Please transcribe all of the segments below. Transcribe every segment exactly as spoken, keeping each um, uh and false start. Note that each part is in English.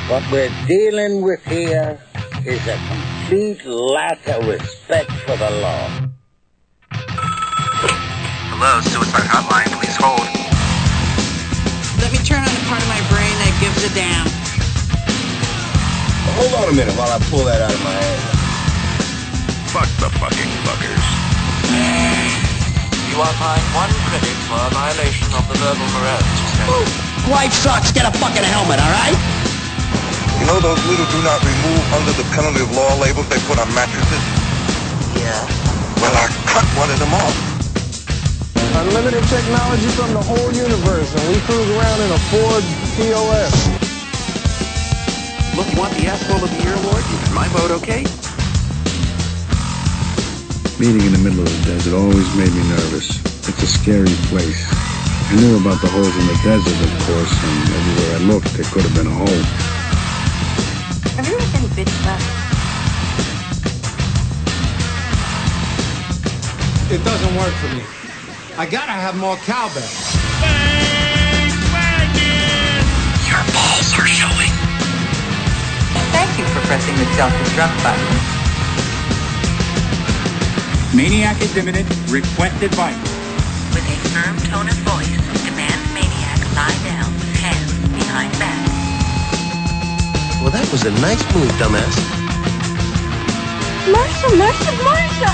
What we're dealing with here is a complete lack of respect for the law. Hello, suicide hotline, please hold. Let me turn on the part of my brain that gives a damn. Hold on a minute while I pull that out of my ass. Fuck the fucking fuckers. You are fined one credit for a violation of the verbal morality standard. Life sucks, get a fucking helmet, alright? You know those little do not remove under the penalty of law labels they put on mattresses? Yeah. Well, I cut one of them off. Unlimited technology from the whole universe, and we cruise around in a Ford T O S. Look, you want the Asshole of the Year award? Is my vote okay? Meeting in the middle of the desert always made me nervous. It's a scary place. I knew about the holes in the desert, of course, and everywhere I looked, there could have been a hole. Have you ever been bitch slapped? It doesn't work for me. I gotta have more cowbell. Your balls are showing. Thank you for pressing the self-destruct button. Maniac is imminent. Request advice. With a firm tone of voice, demand Maniac lie down with hands behind back. Well, that was a nice move, dumbass. Marsha, Marsha, Marsha!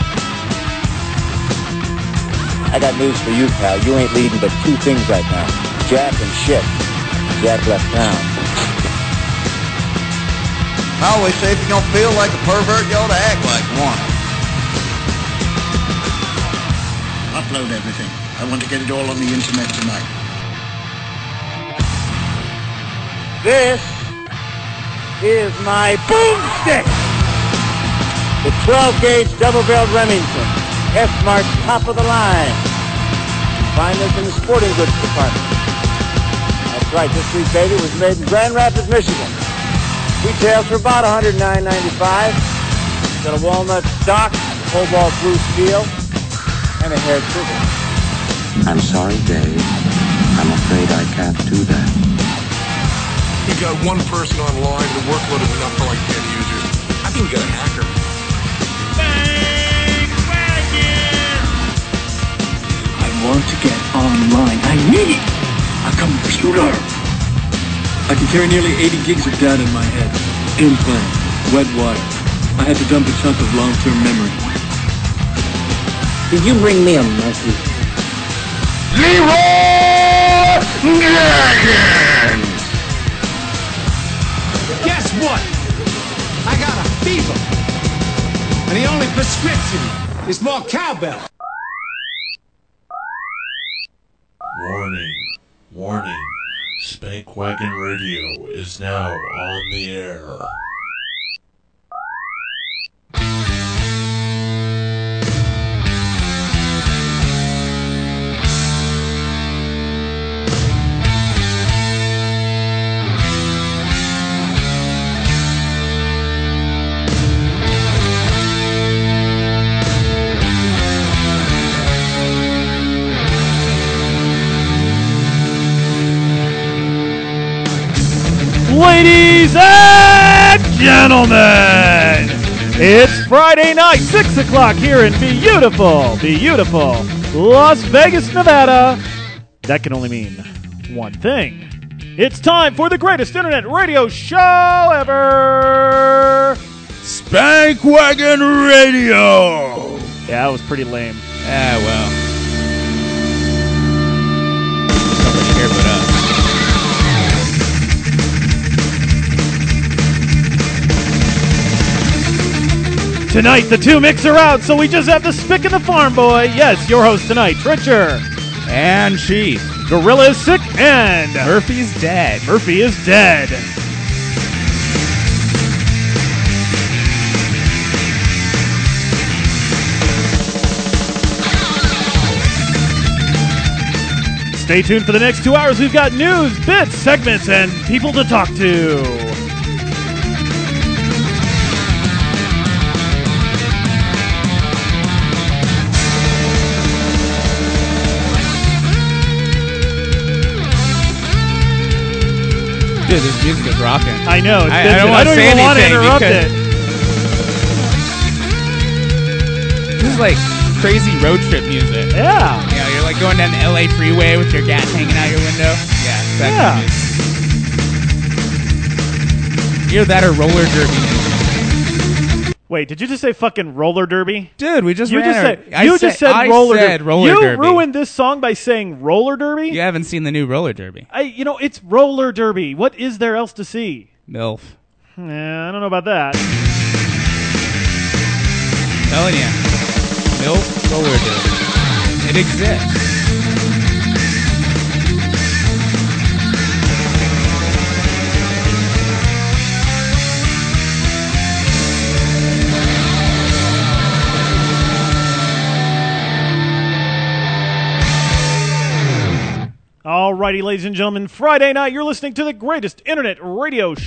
I got news for you, pal. You ain't leading but two things right now. Jack and shit. Jack left town. I always say if you don't feel like a pervert, you ought to act like one. Upload everything. I want to get it all on the internet tonight. This is my boomstick! The twelve gauge double-barreled Remington. F-Mart top of the line. Find this in the sporting goods department. That's right, this sweet baby was made in Grand Rapids, Michigan. Retails for about one hundred nine ninety-five. Got a walnut stock, cobalt blue steel, and a hair trigger. I'm sorry, Dave. I'm afraid I can't do that. You got one person online, the workload is enough for like ten users. I think you got a hacker. I want to get online. I need a computer. I can carry nearly eighty gigs of data in my head. Implant, wet wire. I had to dump a chunk of long-term memory. Did you bring me a monkey? Leroy Jenkins! Guess what? I got a fever. And the only prescription is more cowbell. Warning, warning, Spank Wagon Radio is now on the air. Ladies and gentlemen, it's Friday night, six o'clock here in beautiful, beautiful Las Vegas, Nevada. That can only mean one thing. It's time for the greatest internet radio show ever. Spank Wagon Radio. Yeah, that was pretty lame. Ah, well. Somebody here but us. Tonight, the two mix are out, so we just have the Spick and the Farm Boy. Yes, your host tonight, Tritcher. And Chief. Gorilla is sick, and Murphy's dead. Murphy is dead. Stay tuned for the next two hours. We've got news, bits, segments, and people to talk to. Dude, this music is rocking. I know. It's I, I don't don't, want I to don't say even want to anything interrupt because it. This is like crazy road trip music. Yeah. You know, you're like going down the L A freeway with your gat hanging out your window. Yeah. That Yeah. kind of music. Either that or roller derby music. Wait, did you just say fucking roller derby? Dude, we just you ran just our, said I you said, just said I roller said derby. roller you derby. ruined this song by saying roller derby. You haven't seen the new roller derby. I, you know, it's roller derby. What is there else to see? MILF. Yeah, I don't know about that. Telling you, MILF roller derby. It exists. Alrighty, ladies and gentlemen, Friday night, you're listening to the greatest internet radio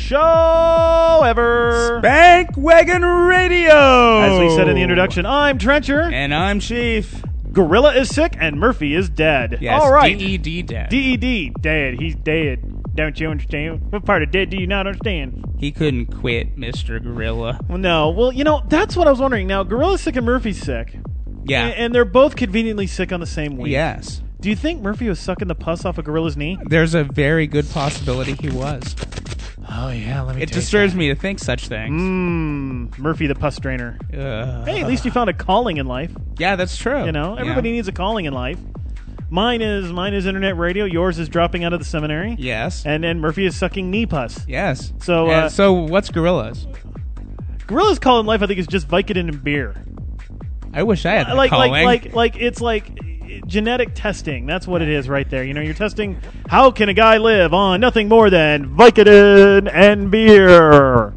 show ever. Spank Wagon Radio! As we said in the introduction, I'm Trencher. And I'm Chief. Gorilla is sick and Murphy is dead. Yes, all right. D E D dead. D E D, dead. He's dead. Don't you understand? What part of dead do you not understand? He couldn't quit, Mister Gorilla. Well, no. Well, you know, that's what I was wondering. Now, Gorilla's sick and Murphy's sick. Yeah. And, and they're both conveniently sick on the same week. Yes. Do you think Murphy was sucking the pus off of Gorilla's knee? There's a very good possibility he was. Oh, yeah, let me It disturbs me to think such things. Mmm, Murphy the pus drainer. Uh, Hey, at least you found a calling in life. Yeah, that's true. You know, everybody yeah. needs a calling in life. Mine is mine is internet radio. Yours is dropping out of the seminary. Yes. And then Murphy is sucking knee pus. Yes. So, Uh, uh, so what's Gorilla's? Gorilla's calling life, I think, is just Vicodin and beer. I wish I had that like, calling. like, like, like, it's like genetic testing. That's what it is right there. You know, you're testing how can a guy live on nothing more than Vicodin and beer.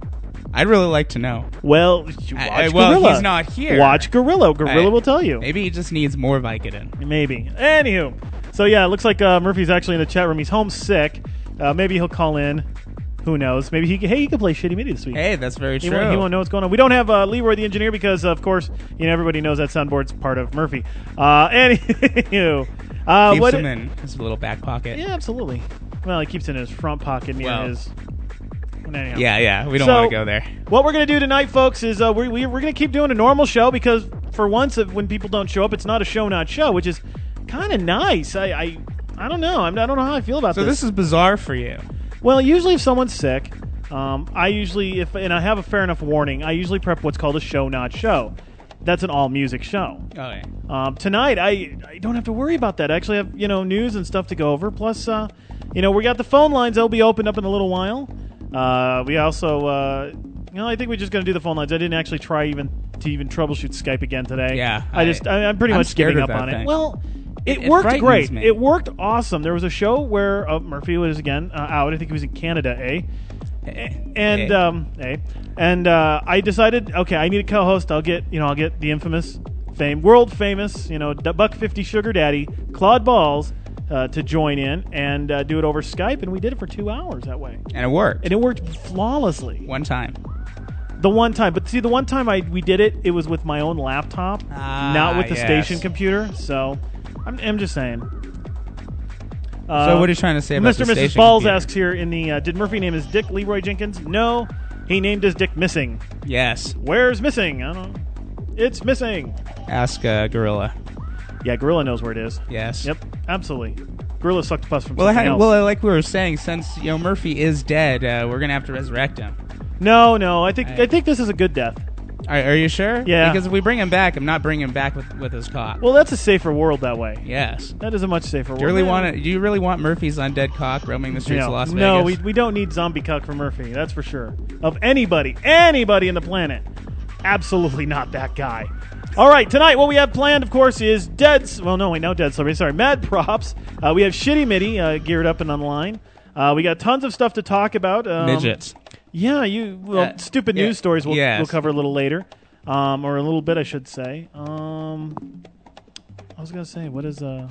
I'd really like to know. Well, you watch I, I, well, Gorilla. he's not here. Watch Gorilla. Gorilla I- will tell you. Maybe he just needs more Vicodin. Maybe. Anywho, so yeah, it looks like uh, Murphy's actually in the chat room. He's homesick. Uh, maybe he'll call in. Who knows? Maybe he can, hey, he could play Shitty Mitty this week. Hey, that's very He true. won't, he won't know what's going on. We don't have uh, Leroy the engineer because, of course, you know everybody knows that soundboard's part of Murphy. Uh, anywho, uh, Keeps what him in his little back pocket. Yeah, absolutely. Well, he keeps it in his front pocket near Well. his. Anyhow. Yeah, yeah. We don't So, want to go there. What we're going to do tonight, folks, is uh, we, we, we're going to keep doing a normal show because for once, if, when people don't show up, it's not a show, not show, which is kind of nice. I, I I don't know. I'm, I don't know how I feel about So this. this is bizarre for you. Well, usually if someone's sick, um, I usually, if and I have a fair enough warning, I usually prep what's called a show, not show. That's an all-music show. Okay. Um, tonight, I, I don't have to worry about that. I actually have, you know, news and stuff to go over. Plus, uh, you know, we got the phone lines. They'll be opened up in a little while. Uh, we also, uh, you know, I think we're just going to do the phone lines. I didn't actually try even to even troubleshoot Skype again today. Yeah. I, just, I, I'm pretty I'm much scared giving of up that on thing. it. Well, it, It- it worked frightens great. me. It worked awesome. There was a show where uh, Murphy was, again, uh, out. I think he was in Canada, eh? And Eh. um, eh? and uh, I decided, okay, I need a co-host. I'll get, you know, I'll get the infamous, fame, world famous, you know, D- Buck fifty Sugar Daddy, Claude Balls, uh, to join in and uh, do it over Skype, and we did it for two hours that way, And it worked. and it worked flawlessly. One time. The one time, but see, the one time I we did it, it was with my own laptop, Ah, not with the yes. station computer. So, I'm, I'm just saying. Uh, So what are you trying to say about Mister the and Missus station Balls computer? asks here in the uh, did Murphy name his dick Leroy Jenkins? No, he named his dick Missing. Yes. Where's Missing? I don't know. It's missing. Ask uh, Gorilla. Yeah, Gorilla knows where it is. Yes. Yep, absolutely. Gorilla sucked pus from Well, something I, else. well, like we were saying, since you know Murphy is dead, uh, we're gonna have to resurrect him. no, no, I think I- I think this is a good death. Are, are you sure? Yeah. Because if we bring him back, I'm not bringing him back with, with his cock. Well, that's a safer world that way. Yes. That is a much safer world. Do you really Yeah. want it? Do you really want Murphy's undead cock roaming the streets no, of Las Vegas? No, we, we don't need zombie cock for Murphy. That's for sure. Of anybody, anybody in the planet, absolutely not that guy. All right, tonight what we have planned, of course, is Dead. Well, no, wait, no Dead Celebrity. Sorry, Mad Props. Uh, we have Shitty Mitty uh, geared up and online. Uh, we got tons of stuff to talk about. Um, Midgets. Yeah, you. Well, Uh, stupid yeah, news stories we'll, yes. we'll cover a little later, um, or a little bit, I should say. Um, I was gonna say, what is uh?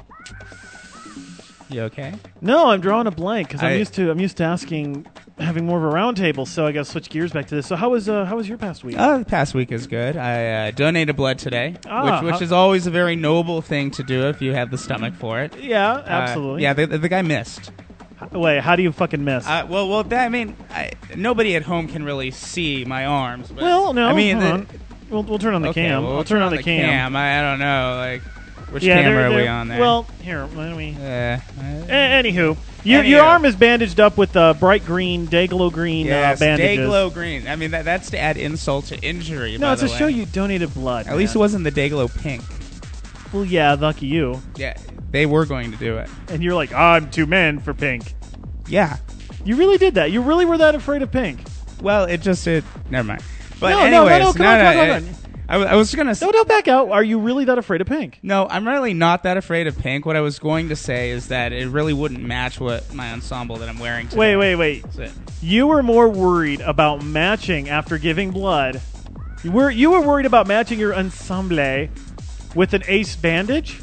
You okay? No, I'm drawing a blank because I- I'm used to I'm used to asking, having more of a round table. So I got to switch gears back to this. So how was uh, how was your past week? Uh, the past week is good. I uh, donated blood today, Ah, which which how- is always a very noble thing to do if you have the stomach for it. yeah, Uh, absolutely. yeah, the, the guy missed. Wait, how do you fucking miss? Uh, well, well, that, I mean, I, nobody at home can really see my arms. But, well, no. I mean, hold the, on. We'll, we'll turn on the okay, cam. Well, we'll, we'll turn, turn on the, the cam. cam. I, I don't know, like, which yeah, camera they're, are we they're, on there? Well, here, why don't we? Uh, A- anywho, your your arm is bandaged up with uh, bright green, Dayglow green yes, uh, bandages. Dayglow green. I mean, that, that's to add insult to injury. No, by it's the to way. show you donated blood. At man. least it wasn't the Dayglow pink. Well, yeah, lucky you. Yeah, they were going to do it. And you're like, I'm too men for pink. Yeah. You really did that. You really were that afraid of pink. Well, it just it. Never mind. But no, anyways, no, no, no, come no, on, no, come on, it- come on. I, I was gonna. No, don't back out. Are you really that afraid of pink? No, I'm really not that afraid of pink. What I was going to say is that it really wouldn't match what my ensemble that I'm wearing today. Wait, wait, wait. That's it. You were more worried about matching after giving blood. You were you were worried about matching your ensemble with an ace bandage?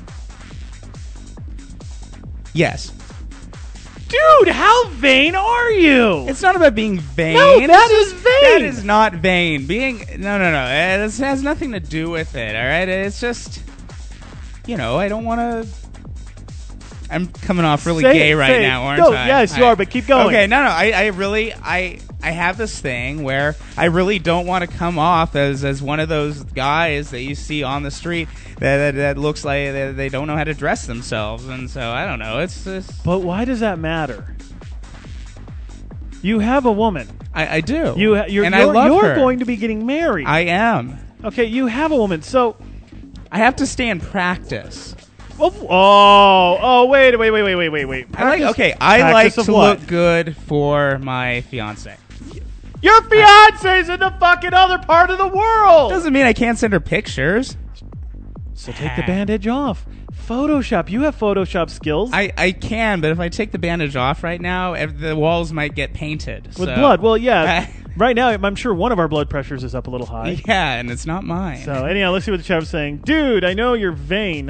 Yes. Dude, how vain are you? It's not about being vain. No, that It's is just- vain. That is not vain. Being no, no, no. eh, This has nothing to do with it. All right. It's just, you know, I don't want to. I'm coming off really Say gay it, right say it. now, aren't Go, I? yes, you I- are, but keep going. Okay, no, no. I, I really, I, I have this thing where I really don't want to come off as, as one of those guys that you see on the street that that, that looks like they, they don't know how to dress themselves, and so I don't know. It's just. But why does that matter? You have a woman. I, I do. You, ha- you're, and you're, I love you're her. going to be getting married. I am. Okay, you have a woman, so I have to stay in practice. Oh, oh, oh! Wait, wait, wait, wait, wait, wait, wait. I like, Practice- okay, I like practice to of what? look good for my fiance. Your fiance's in the fucking other part of the world. Doesn't mean I can't send her pictures. So take the bandage off. Photoshop. You have Photoshop skills. I, I can, but if I take the bandage off right now, ev- the walls might get painted. With so- blood. Well, yeah. Right now, I'm sure one of our blood pressures is up a little high. Yeah, and it's not mine. So anyhow, let's see what the chat was saying. Dude, I know you're vain.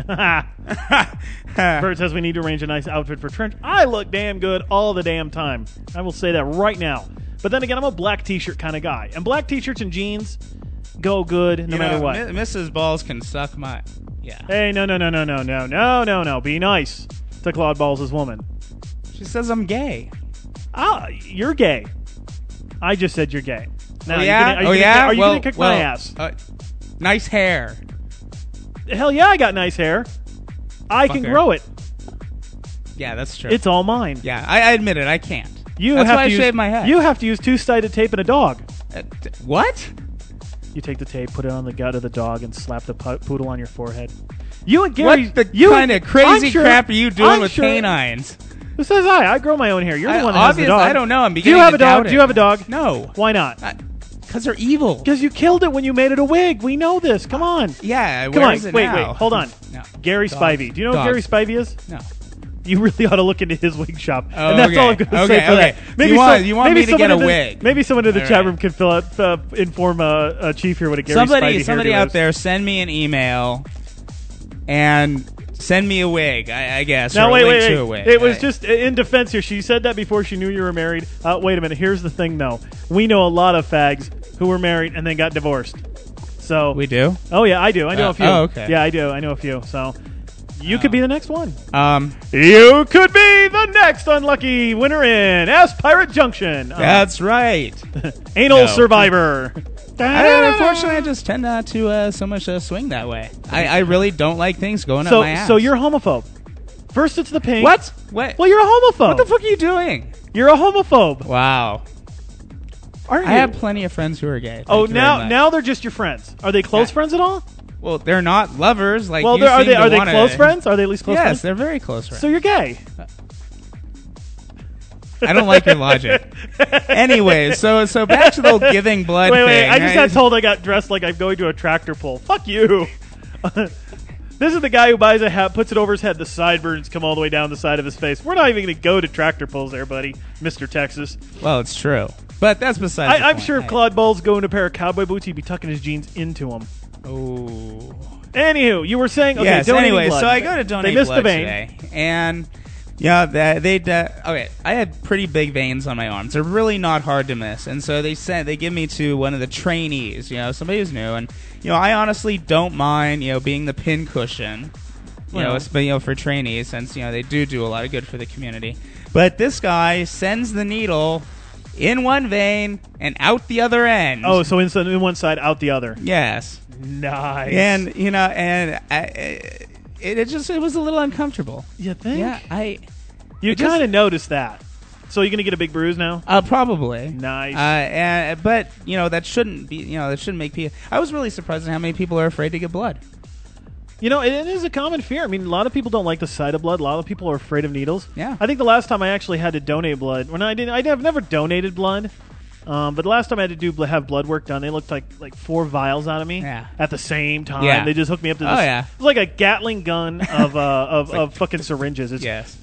Bert says we need to arrange a nice outfit for Trench. I look damn good all the damn time. I will say that right now. But then again, I'm a black t-shirt kind of guy. And black t-shirts and jeans go good no You matter know, what. Mi- Missus Balls can suck my... Yeah. Hey, no, no, no, no, no, no, no, no, no. Be nice to Claude Balls' woman. She says I'm gay. Ah, you're gay. I just said you're gay. Now, oh, are you yeah? gonna, are you oh, gonna, yeah? Are you well, going to kick well, my ass? Uh, nice hair. Hell yeah, I got nice hair. I can Fucker. grow it. Yeah, that's true. It's all mine. Yeah, I, I admit it. I can't. You That's have why to I use, shave my head. You have to use two-sided tape and a dog. Uh, d- what? You take the tape, put it on the gut of the dog, and slap the pu- poodle on your forehead. You and Gary, What the you kind of crazy I'm sure- crap are you doing I'm with sure- canines? Who says I? I grow my own hair. You're the I- one that has the obvious- dog. I don't know. I'm Do you beginning have to a dog? doubt Do it. you have a dog? No. Why not? Because they're evil. Because you killed it when you made it a wig. We know this. Come on. Yeah, Come where on. is it Wait, now? wait. Hold on. No. Gary Dogs. Spivey. Do you know Dogs. who Gary Spivey is? No. You really ought to look into his wig shop. Oh, and that's okay. all I'm going to Okay, say for okay. that. You want- you want maybe me to someone get a in the- wig. Maybe someone in the All chat right. room can fill out, uh, inform uh, uh, Chief here what a Gary Somebody, Spivey somebody hairdo out is. there, send me an email and send me a wig. I, I guess. Now or a wait, link wait, to wait. a wig. It was I- just in defense here. She said that before she knew you were married. Uh, wait a minute. Here's the thing, though. We know a lot of fags who were married and then got divorced. So we do. Oh yeah, I do. I know Uh, a few. oh, okay. Yeah, I do. I know a few. So you could be the next one. Um, You could be the next unlucky winner in Ask Pirate Junction. Uh, That's right. Anal No. Survivor. I, unfortunately, I just tend not to uh, so much uh, swing that way. I, I really don't like things going So, up my ass. so you're a homophobe. First, it's the pink. What? What? Well, you're a homophobe. What the fuck are you doing? You're a homophobe. Wow. Aren't I you? have plenty of friends who are gay. Thank oh, you very now much. now they're just your friends. Are they close Yeah. friends at all? Well, they're not lovers like well, you they're, are seem they to are they wanna- close friends? Are they at least close yes, friends? they're very close friends. So you're gay. I don't like your logic. Anyways, so so back to the whole giving blood Wait, wait. thing. I just right? got told I got dressed like I'm going to a tractor pull. Fuck you. This is the guy who buys a hat, puts it over his head. The sideburns come all the way down the side of his face. We're not even going to go to tractor pulls there, buddy, Mister Texas. Well, it's true, but that's besides. the I, I'm point. sure if Hey. Claude Ball's going to a pair of cowboy boots, he'd be tucking his jeans into them. Oh. Anywho, you were saying, okay, yes. donating Anyway, blood. so I go to donate They missed blood the vein. today, and yeah, they they uh, okay. I had pretty big veins on my arms. They're really not hard to miss, and so they sent they give me to one of the trainees, you know, somebody who's new, and you know, I honestly don't mind, you know, being the pin cushion. you Well. know, it's- but, you know, for trainees, since, you know, they do do a lot of good for the community. But this guy sends the needle in one vein and out the other end. Oh, so in, in one side, out the other. Yes. Nice. And, you know, and I, it, it just, it was a little uncomfortable. You think? Yeah, I... You it just- kind of noticed that. So you're going to get a big bruise now? Uh, probably. Nice. Uh, and, but, you know, that shouldn't be, you know, that shouldn't make people... I was really surprised at how many people are afraid to get blood. You know, it, it is a common fear. I mean, a lot of people don't like the sight of blood. A lot of people are afraid of needles. Yeah. I think the last time I actually had to donate blood, when I didn't, I've never donated blood, um, but the last time I had to do bl- have blood work done, they looked like like four vials out of me Yeah. at the same time. Yeah. They just hooked me up to this. Oh, yeah. It was like a Gatling gun of uh, of, like- of fucking syringes. It's Yes.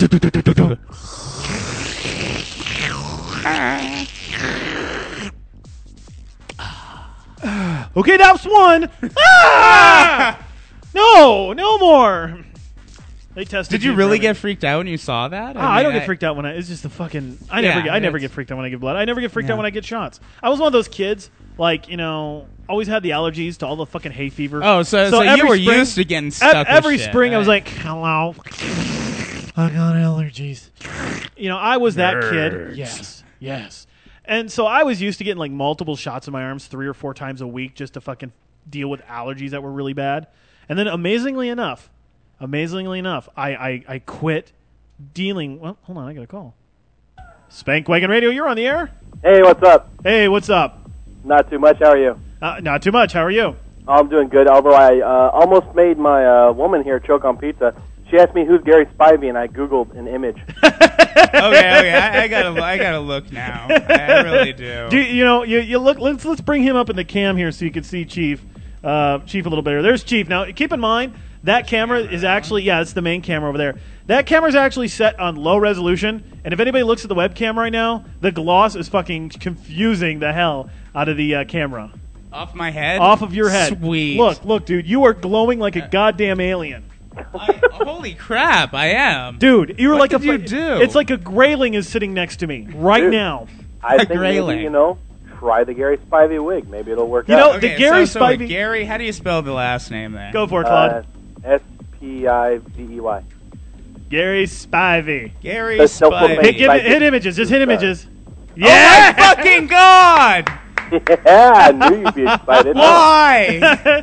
Okay, that's one. Ah! No, no more. They tested. Did you me really for get freaked out when you saw that? Ah, I don't mean, get freaked out when I. It's just the fucking. I Yeah, never. Get, I never it's- get freaked out when I get blood. I never get freaked Yeah. out when I get shots. I was one of those kids, like you know, always had the allergies to all the fucking hay fever. Oh, so- so you every were spring- used to getting ev- stuck with Every shit, spring, I was right? like, "Hello, I got allergies." You know, I was that kid. Nerds. Yes, yes. And so I was used to getting like multiple shots in my arms three or four times a week just to fucking deal with allergies that were really bad. And then, amazingly enough. Amazingly enough, I, I, I quit dealing... Well, hold on, I got a call. Spank Wagon Radio, you're on the air. Hey, what's up? Hey, what's up? Not too much. How are you? Uh, not too much. How are you? I'm doing good, although I uh, almost made my uh, woman here choke on pizza. She asked me who's Gary Spivey, and I Googled an image. okay, okay, I, I gotta, I gotta look now. I really do. Do you, you know, you, you look. Let's let's bring him up in the cam here so you can see Chief, uh, Chief a little better. There's Chief. Now, keep in mind that camera is actually yeah, it's the main camera over there. That camera is actually set on low resolution, and if anybody looks at the webcam right now, the gloss is fucking confusing the hell out of the uh, camera. Off my head? Off of your head. Sweet. Look, look, dude, you are glowing like a goddamn alien. I, holy crap, I am. Dude, you're What like did a you fu- do? It's like a grayling is sitting next to me right Dude, now. I think maybe, you know, try the Gary Spivey wig. Maybe it'll work You out. know, the Gary so, so Spivey- Gary, how do you spell the last name then? Go for it, Claude. Uh, S P I V E Y. Gary Spivey. Gary The self-proclaimed Spivey. Hit, give, Spivey. hit images. Just hit images. Yeah! Oh my fucking god! Yeah, I knew you'd be excited. Why?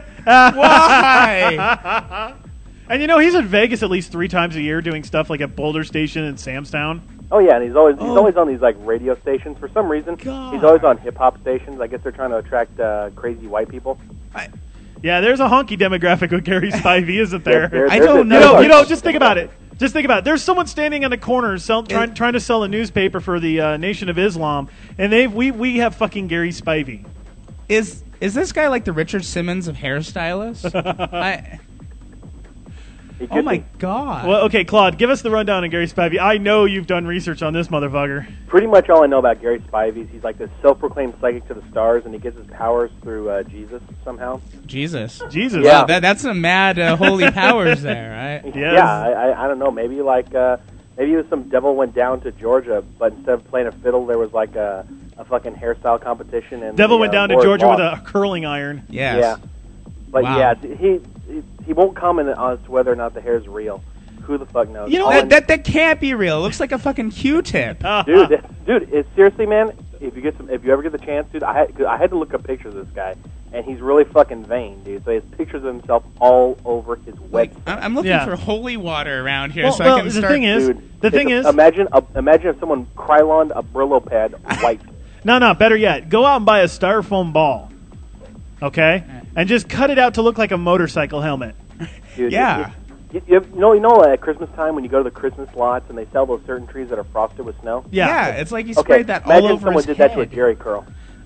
Why? And you know, he's in Vegas at least three times a year doing stuff like at Boulder Station and Samstown. Oh yeah, and he's always he's Oh. always on these like radio stations for some reason. God. He's always on hip hop stations. I guess they're trying to attract uh, crazy white people. Yeah, there's a honky demographic with Gary Spivey, isn't there? There- there- I there's don't a- You know. know, you know, there's a- just think about it. Just think about it. There's someone standing on the corner sell, trying, trying to sell a newspaper for the uh, Nation of Islam, and they we we have fucking Gary Spivey. Is is this guy like the Richard Simmons of hairstylists? I, He oh could my be. god. Well, okay, Claude, give us the rundown on Gary Spivey. I know you've done research on this motherfucker. Pretty much all I know about Gary Spivey is he's like this self-proclaimed psychic to the stars, and he gets his powers through uh, Jesus somehow. Jesus. Jesus. Yeah. Wow, that, that's some mad uh, holy powers there, right? Yes. Yeah, I, I, I don't know. Maybe like uh, maybe it was some devil went down to Georgia, but instead of playing a fiddle, there was like a, a fucking hairstyle competition. And Devil the, went uh, down to Lord Georgia lost. with a curling iron. Yes. Yeah, but Wow. yeah, he, he he won't comment as to whether or not the hair is real. Who the fuck knows? You know, All I that, that that can't be real. It looks like a fucking Q-tip. dude, that- dude, it's seriously, man. If you get some, if you ever get the chance, dude, I had, 'cause I had to look up pictures of this guy, and he's really fucking vain, dude. So he has pictures of himself all over his Like, website. I'm I'm looking Yeah. for holy water around here Well, so well, I can the start. thing is, Dude, the it's thing a- is, imagine a, imagine if someone Kryloned a Brillo pad white. no, no, better yet, go out and buy a styrofoam ball, okay, and just cut it out to look like a motorcycle helmet. Dude, Yeah. it- it- you, you know, you know, at Christmas time when you go to the Christmas lots and they sell those certain trees that are frosted with snow. Yeah. yeah, it's like he Okay, sprayed that all imagine over someone his did head. that to a Jerry curl.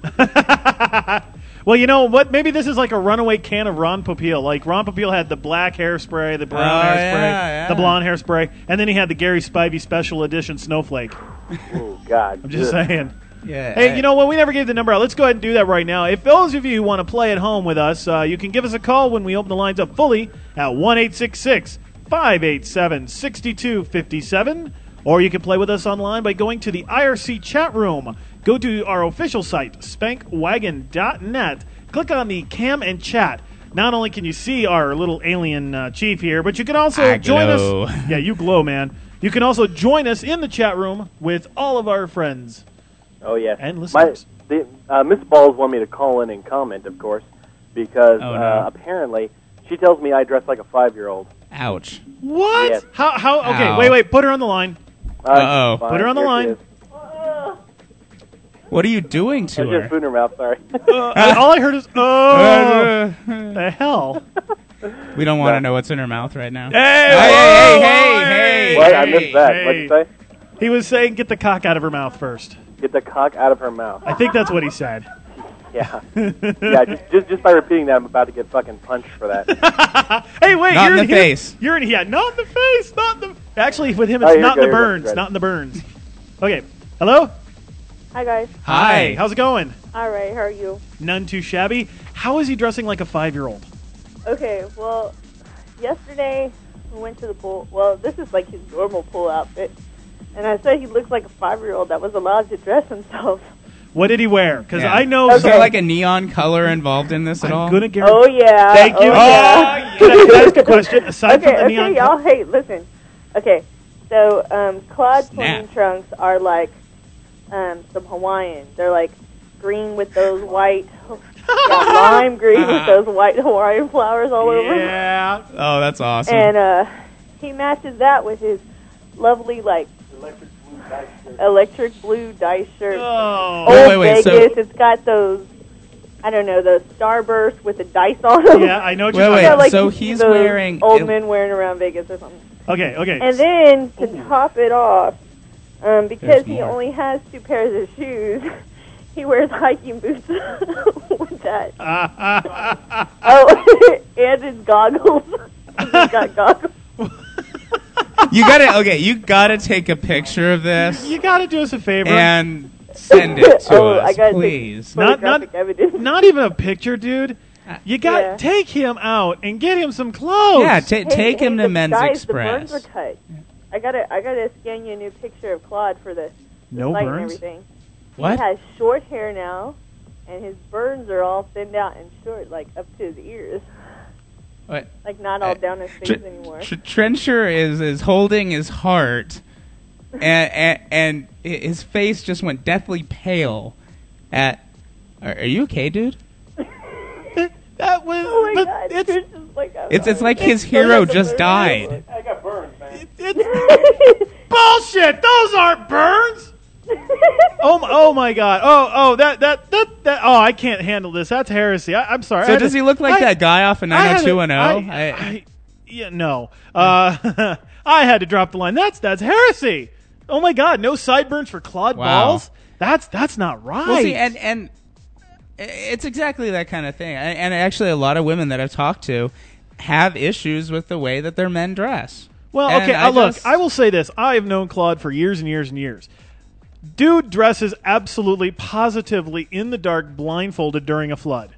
Well, you know what? Maybe this is like a runaway can of Ron Popeil. Like Ron Popeil had the black hairspray, the brown Oh, hairspray, yeah, yeah. the blonde hairspray, and then he had the Gary Spivey special edition snowflake. Oh God! I'm just Ugh. saying. Yeah. Hey, you know what? We never gave the number out. Let's go ahead and do that right now. If those of you who want to play at home with us, uh, you can give us a call when we open the lines up fully at one eight six six, five eight seven, six two five seven. Or you can play with us online by going to the I R C chat room. Go to our official site, spank wagon dot net. Click on the cam and chat. not only can you see our little alien uh, chief here, but you can also I join glow. us. Yeah, you glow, man. You can also join us in the chat room with all of our friends. Oh, yeah. And listeners. My, the, uh, Miss Balls wanted me to call in and comment, of course, because Oh, no. uh, apparently she tells me I dress like a five-year-old. Ouch. What? Yes. How? How? Okay, Ow. wait, wait. Put her on the line. Uh, Uh-oh. fine, Put her on the here she line. is. What are you doing to There's her? just food in her mouth, sorry. Uh, all I heard is, oh, the hell. We don't want to No. know what's in her mouth right now. Hey, hey, whoa, hey, hey, hey. What? I missed that. hey. What'd you say? He was saying get the cock out of her mouth first. Get the cock out of her mouth. I think that's what he said. Yeah. yeah, just, just just by repeating that, I'm about to get fucking punched for that. Hey, wait, Not you're in the here- face. You're in, yeah, not in the face, not in the. Actually, with him, Oh, it's you're not in good, the you're burns, good. not in the burns. Okay, hello. Hi, guys. Hi. How's it going? All right, how are you? None too shabby. How is he dressing like a five-year-old? Okay, well, yesterday we went to the pool. Well, this is like his normal pool outfit. And I said he looks like a five-year-old that was allowed to dress himself. What did he wear? Because Yeah. I know. Is some- there like a neon color involved in this at all? I'm gonna guarantee. Oh, yeah. Thank you. Oh, yeah. Can, I, can I ask a question? Aside okay, from the okay, neon, y'all. Hey, listen. Okay, so um, Claude Snap. swimming trunks are like um, some Hawaiian. They're like green with those white, yeah, lime green with those white Hawaiian flowers all over. yeah. Oh, that's awesome. And uh, he matches that with his lovely, like, electric blue dice shirt. Oh. Old Wait, wait, wait, Vegas. so- It's got those, I don't know, those starbursts with the dice on them. Yeah, I know what Wait, you're wait, talking Yeah, about. like so you see he's those wearing- old it- men wearing around Vegas or something. Okay, okay. And then to top it off, um, because There's he more. only has two pairs of shoes, he wears hiking boots with that. Oh, and his goggles. He's got goggles. You gotta okay. You gotta take a picture of this You got to do us a favor. and send it to Oh, I us, gotta take please. Not- not- photographic evidence. Not even a picture, dude. You got Yeah. take him out and get him some clothes. Yeah, ta Hey, take hey, him to the Men's guys, The Express. burns were cut. I gotta, I gotta scan you a new picture of Claude for the No light and burns? everything. What? He has short hair now, and his burns are all thinned out and short, like up to his ears, What? like not all Uh, down his face Tr- anymore. Tr- Trencher is is holding his heart, and, and and his face just went deathly pale. At, are, are you okay, dude? That was. Oh my but God! it's It's just like I'm It's it's sorry. like his so hero much just of a- died. I got burned, man. it's bullshit. Those aren't burns. Oh, m- oh my God. Oh, oh, that, that, that, that. Oh, I can't handle this. That's heresy. I, I'm sorry. I So had does to- he look like I- that guy off of I had nine oh two one to- oh? I- I- Yeah, no. Uh, I had to drop the line. That's that's heresy. Oh my God, no sideburns for Claude Wow. Balls. That's that's not right. Well, see, and and it's exactly that kind of thing. And and actually, a lot of women that I've talked to have issues with the way that their men dress. Well, And okay, I uh, look, just- I will say this. I have known Claude for years and years and years. Dude dresses absolutely, positively in the dark, blindfolded during a flood.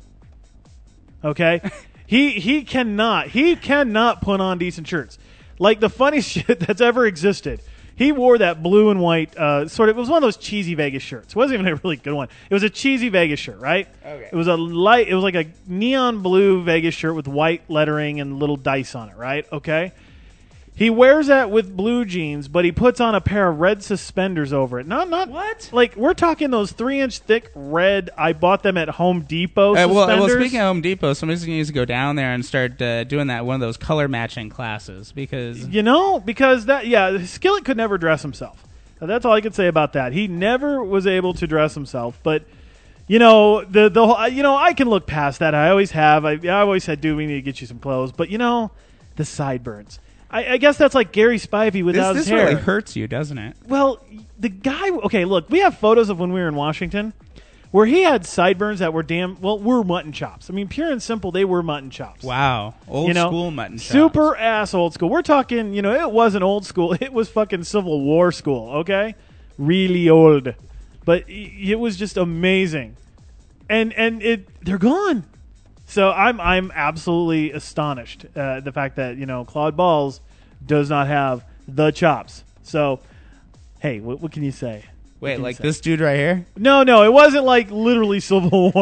Okay? he he cannot, he cannot put on decent shirts. Like the funniest shit that's ever existed. He wore that blue and white, uh, sort of, it was one of those cheesy Vegas shirts. It wasn't even a really good one. It was a cheesy Vegas shirt, right? Okay. It was a light, it was like a neon blue Vegas shirt with white lettering and little dice on it, right? Okay? He wears that with blue jeans, but he puts on a pair of red suspenders over it. Not, not What? Like we're talking those three-inch thick red. I bought them at Home Depot. Uh, well, suspenders. well, speaking of Home Depot, somebody's going to go down there and start uh, doing that one of those color matching classes because You know, because that, yeah, Skillet could never dress himself. Now, that's all I could say about that. He never was able to dress himself, but. You know the the whole- you know I can look past that. I always have. I I always said, "Dude, we need to get you some clothes." But you know, the sideburns. I, I guess that's like Gary Spivey without this, his this hair. really hurts you, doesn't it? Well, the guy. Okay, look, we have photos of when we were in Washington, where he had sideburns that were damn well, were mutton chops. I mean, pure and simple, they were mutton chops. Wow, old You know, school mutton chops. Super ass old school. We're talking. You know, it wasn't old school. It was fucking Civil War school. Okay, really old, but it was just amazing. And and it they're gone. So I'm I'm absolutely astonished uh, the fact that you know Claude Balls does not have the chops. So hey, what, what can you say? What Wait, can you like say? this dude right here? No, no, it wasn't like literally Civil War.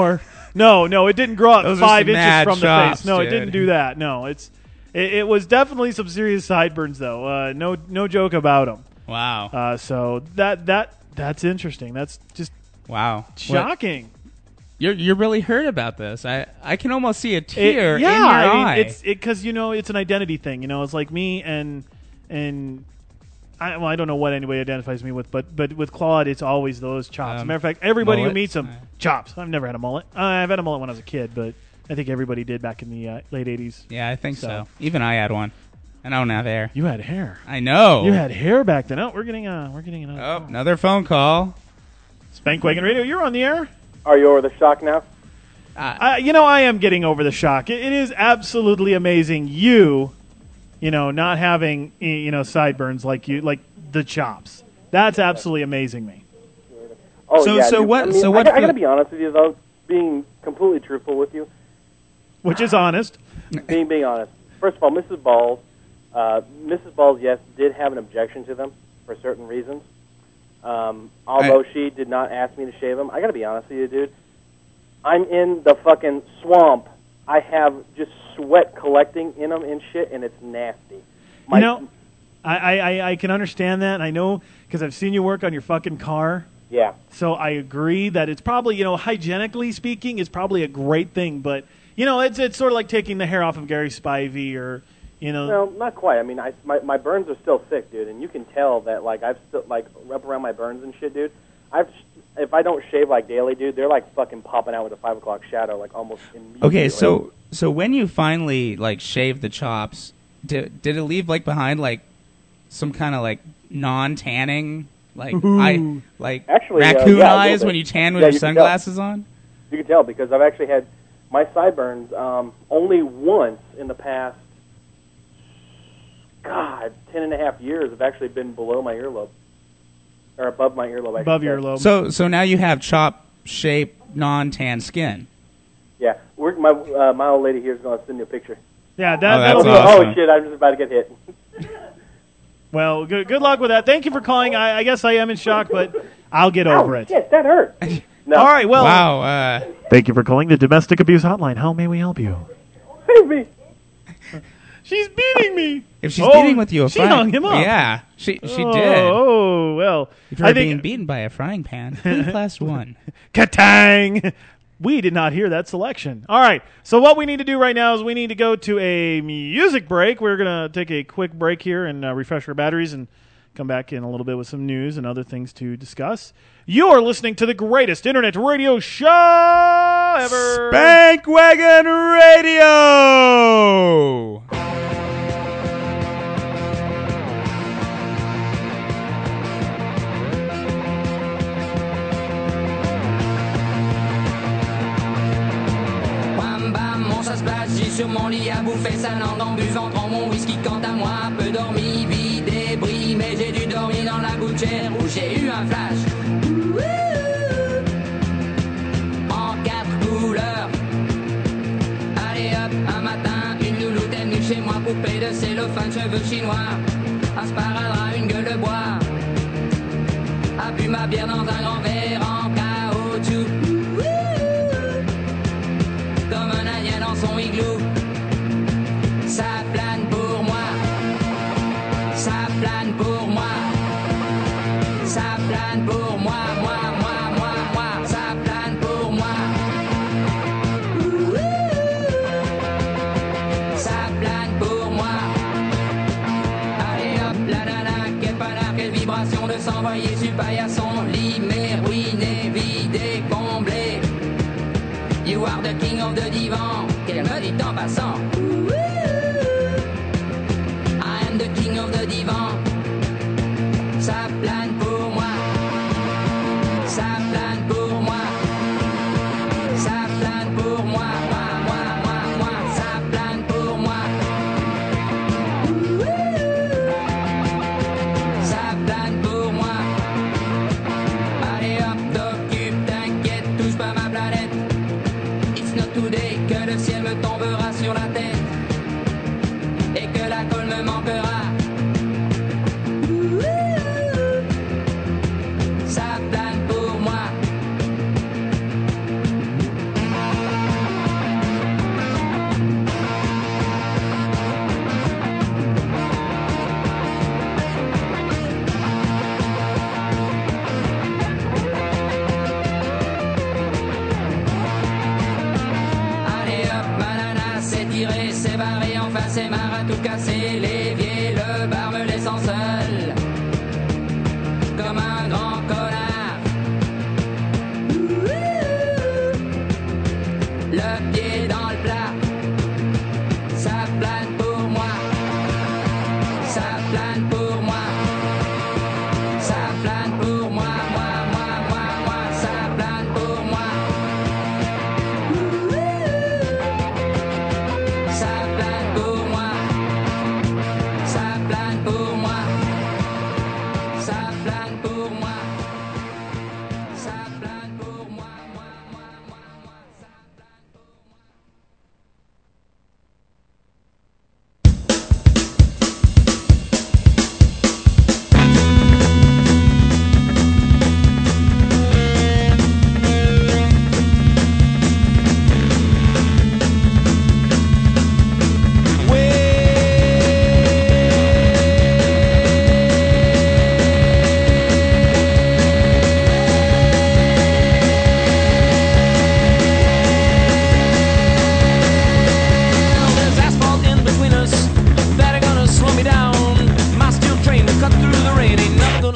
no, no, it didn't grow up Those are five some inches mad from chops, the face. No, dude. it didn't do that. No, it's it, it was definitely some serious sideburns though. Uh, no, no joke about them. Wow. Uh, so that that that's interesting. That's just wow, shocking. What? You're you're really hurt about this. I, I can almost see a It- tear yeah, in your I mean, eye. it's because you know it's an identity thing. You know, it's like me and and I, well, I don't know what anybody identifies me with, but but with Claude, it's always those chops. As a Um, matter of fact, everybody who mullet? meets him, chops. I've never had a mullet. Uh, I've had a mullet when I was a kid, but I think everybody did back in the uh, late eighties. yeah, I think so. Even I had one. And I don't have hair. You had hair. I know. You had hair back then. Oh, we're getting uh, we're getting another. Oh, another phone call. Spankwagon Radio, you're on the air. Are you over the shock now? Uh, you know, I am getting over the shock. It, it is absolutely amazing. You, you know, not having y- you know sideburns like you, like the chops. That's absolutely amazing me. Oh, So- yeah, so dude. what- I mean, so what I, I gotta feel- be honest with you, though. Being completely truthful with you, Which is honest. being being honest. First of all, Missus Balls, uh, Missus Balls, yes, did have an objection to them for certain reasons. Um, although she did not ask me to shave them, I gotta be honest with you, dude. I'm in the fucking swamp. I have just sweat collecting in them and shit, and it's nasty. My, you know, I, I, I can understand that. I know because I've seen you work on your fucking car. Yeah. So I agree that it's probably, you know, hygienically speaking, it's probably a great thing. But, you know, it's it's sort of like taking the hair off of Gary Spivey or, you know. No, not quite. I mean, I, my my burns are still thick, dude, and you can tell that. Like I've still like up around my burns and shit, dude. I've if I don't shave like daily, dude, they're like fucking popping out with a five o'clock shadow, like almost immediately. Okay, so so when you finally like shaved the chops, did did it leave like behind like some kind of like non-tanning like I like Actually, uh, raccoon yeah, a little eyes bit. when you tan with Yeah, your you can sunglasses on? You can tell because I've actually had my sideburns um, only once in the past, God, ten and a half years have actually been below my earlobe. Or above my earlobe. I Above should your say. earlobe. So so now you have chop shaped non-tan skin. Yeah, we're, my uh, my old lady here is going to send you a picture. Yeah, that, Oh, that's that'll be awesome. Oh, shit, I'm just about to get hit. Well, good, good luck with that. Thank you for calling. I, I guess I am in shock, but I'll get over it. Shit, that hurt. No. All right, well. Wow. Uh, Thank you for calling the Domestic Abuse Hotline. How may we help you? Save me. She's beating me. if she's Oh, beating with you, a she frying- hung him up. Yeah, she she oh, did. Oh, well. If you're I being think. beaten by a frying pan, please plus one. Katang! We did not hear that selection. All right, so what we need to do right now is we need to go to a music break. We're going to take a quick break here and uh, refresh our batteries and come back in a little bit with some news and other things to discuss. You're listening to the greatest internet radio show ever. Spankwagon Radio! Bam bam, mon ça se passe, j'ai sur mon lit à bouffer sa langue en buvant trop mon whisky. Quant à moi, peu dormi, vie débris, mais j'ai dû dormir dans la gouttière où j'ai eu un flash. En quatre couleurs. Allez hop, un matin, une louloute est venue chez moi, poupée de cellophane, cheveux chinois, un sparadrap, une gueule de bois. A bu ma bière dans un grand verre en caoutchouc. Comme un indien dans son igloo. Ça plane pour moi. Ça plane pour moi. Ça plane pour moi, moi, moi, moi, moi. Ça plane pour moi. Ça plane pour moi. Allez hop, la nana, quel panard, quelle vibration de s'envoyer sur paillasson. Lit, mais ruiné, vidé, comblé. You are the king of the divan, qu'elle me dit en passant. I am the king of the divan. Ça plane pour moi. Ça plane pour moi. Ça plane pour moi. Moi, moi, moi, moi. Ça plane pour moi. Ça plane pour moi. Allez hop.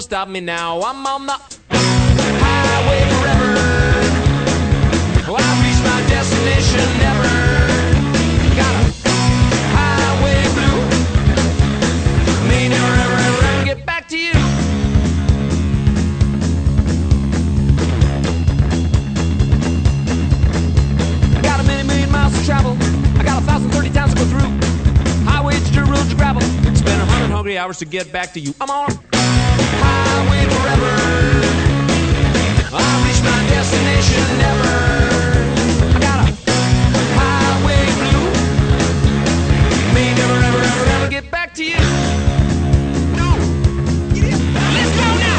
stop me now. I'm on the highway forever. Oh, I'll reach my destination never. Got a highway blue. May never ever ever ever get back to you. I got a million million miles to travel. I got a thousand thirty towns to go through. Highways to dirt roads to gravel. It's been a hundred hungry hours to get back to you. I'm on a highway forever. I'll reach my destination never. I got a highway blue. May never ever ever ever get back to you. No. Let's go now.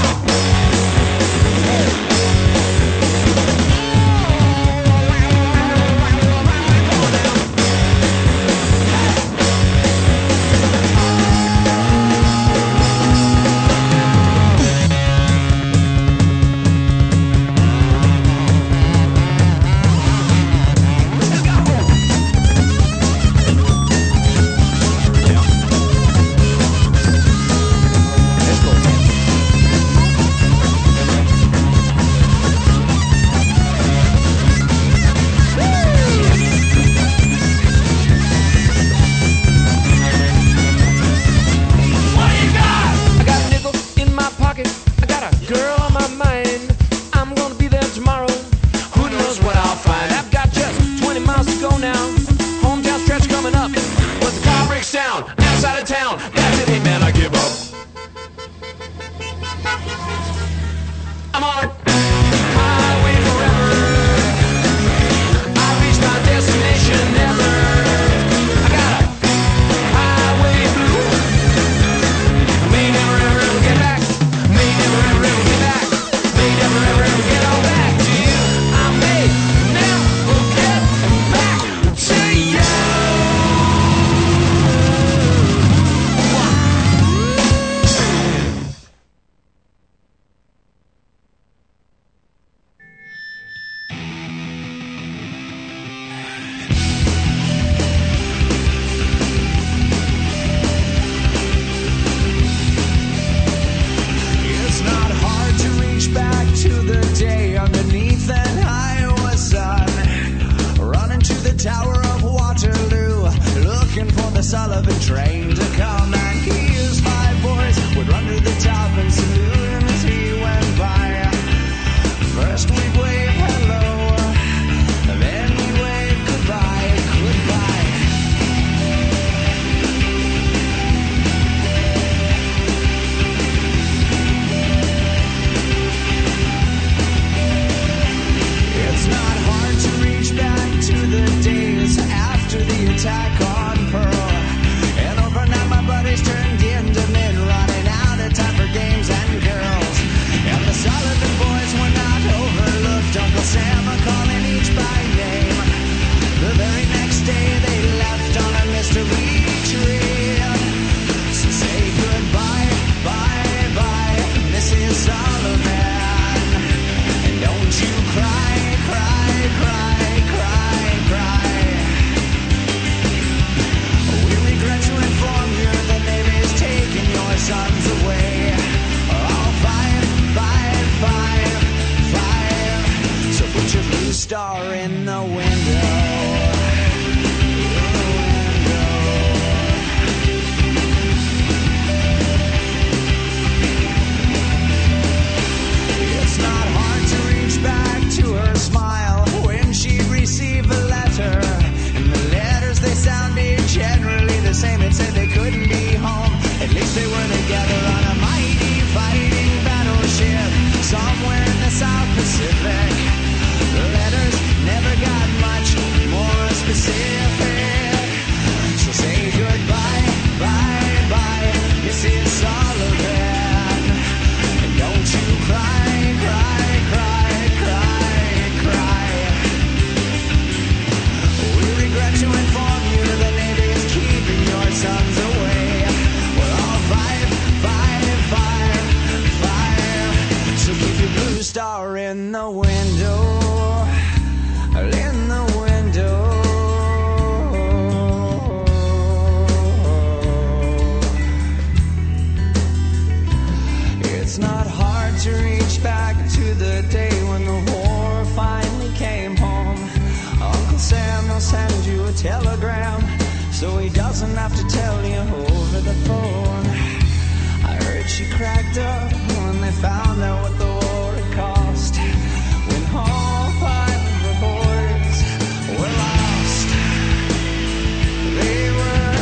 It's not hard to reach back to the day when the war finally came home. Uncle Sam will send you a telegram, so he doesn't have to tell you over the phone. I heard she cracked up when they found out what the war had cost. When all five of her boys were lost. They were,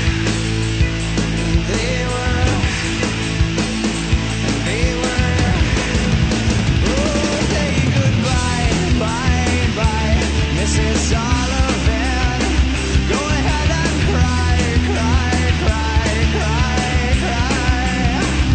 they were, they were. Oh, say goodbye, bye, bye, Missus Sullivan. Go ahead and cry, cry, cry, cry, cry.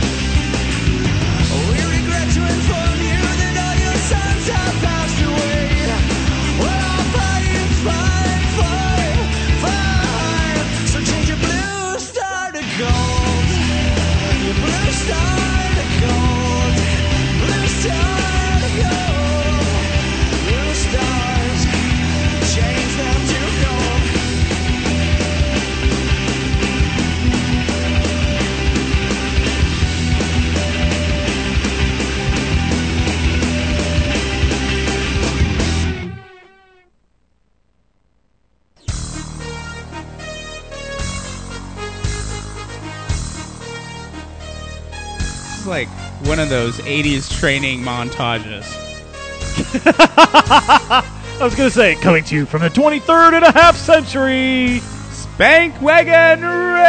We regret to inform you that all your sons have passed away. Well, our party is fine, fine, fine. So change your blue star to gold. Your blue star to gold. Blue star to gold. Blue stars, change them to gold. It's like one of those eighties training montages. I was going to say, coming to you from the twenty-third and a half century, Spank Wagon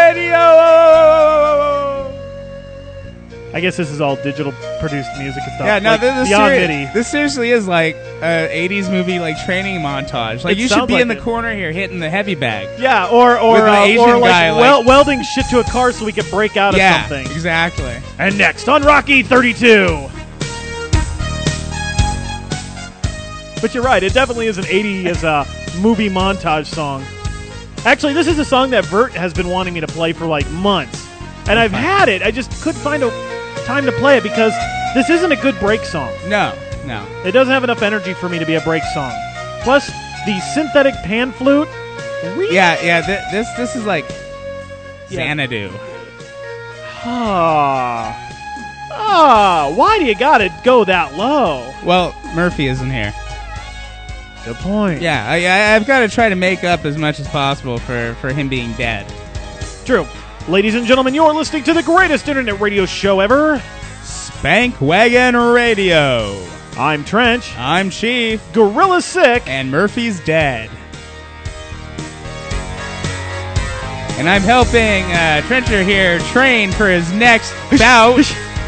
Radio! I guess this is all digital produced music and stuff. Yeah, no, like, this, this, beyond seri- MIDI. this seriously is like an eighties movie like training montage. Like It you should sounds be like in the it. corner here hitting the heavy bag. Yeah, or or With the uh, Asian or like, guy, like- wel- welding shit to a car so we could break out of Yeah, something. exactly. And next on Rocky thirty-two. But you're right, it definitely is an eighties uh, movie montage song. Actually, this is a song that Vert has been wanting me to play for like months. And I've had it, I just couldn't find a time to play it because this isn't a good break song. No, no. It doesn't have enough energy for me to be a break song. Plus, the synthetic pan flute. Really? Yeah, yeah. Th- this this is like Yeah. Xanadu. Ah. Ah, why do you gotta go that low? Well, Murphy isn't here. Good point. Yeah, I, I, I've got to try to make up as much as possible for, for him being dead. True. Ladies and gentlemen, you're listening to the greatest internet radio show ever. Spank Wagon Radio. I'm Trench. I'm Chief. Gorilla's sick. And Murphy's dead. And I'm helping uh, Trencher here train for his next bout.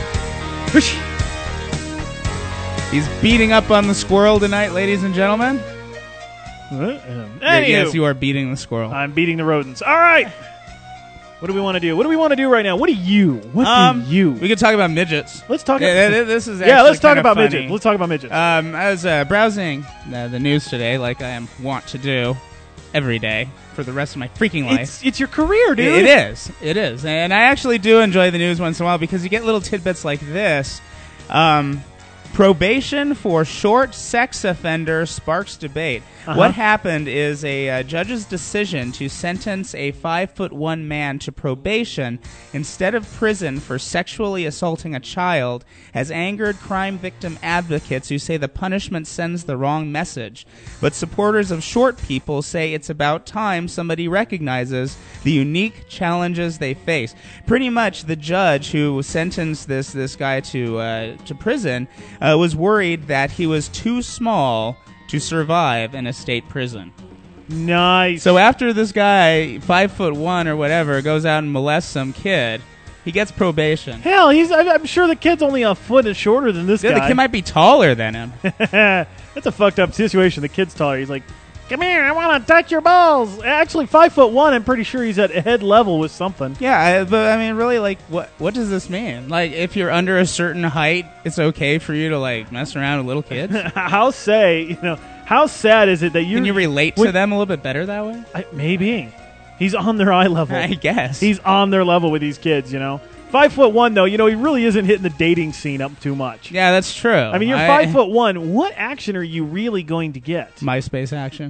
He's beating up on the squirrel tonight, ladies and gentlemen. Uh, Y- yes, you are beating the squirrel. I'm beating the rodents. All right. What do we want to do? What do we want to do right now? What do you? What Um, do you? We could talk about midgets. Let's talk. Yeah, about, th- this is yeah. Let's actually talk kinda about funny. midgets. Let's talk about midgets. Um, I was uh, browsing uh, the news today, like I am wont to do every day for the rest of my freaking life. it's it's your career, dude. It is. It is. And I actually do enjoy the news once in a while because you get little tidbits like this. Um, probation for short sex offender sparks debate. Uh-huh. What happened is a uh, judge's decision to sentence a five foot one man to probation instead of prison for sexually assaulting a child has angered crime victim advocates who say the punishment sends the wrong message. But supporters of short people say it's about time somebody recognizes the unique challenges they face. Pretty much, the judge who sentenced this this guy to uh, to prison uh, was worried that he was too small to survive in a state prison. Nice. So after this guy, five foot one or whatever, goes out and molests some kid, he gets probation. Hell, he's. I'm I'm sure the kid's only a foot shorter than this Yeah, guy. the kid might be taller than him. That's a fucked up situation. The kid's taller. He's like, "Come here, I want to touch your balls." Actually, five foot one. I'm pretty sure he's at head level with something. Yeah, I, but I mean, really, like, what what does this mean? Like, if you're under a certain height, it's okay for you to like mess around with little kids. How say you know? How sad is it that you Can you relate to them a little bit better that way? I, maybe he's on their eye level. I guess he's on their level with these kids. You know, five foot one though. You know, he really isn't hitting the dating scene up too much. Yeah, that's true. I mean, you're I- five foot one. What action are you really going to get? MySpace action.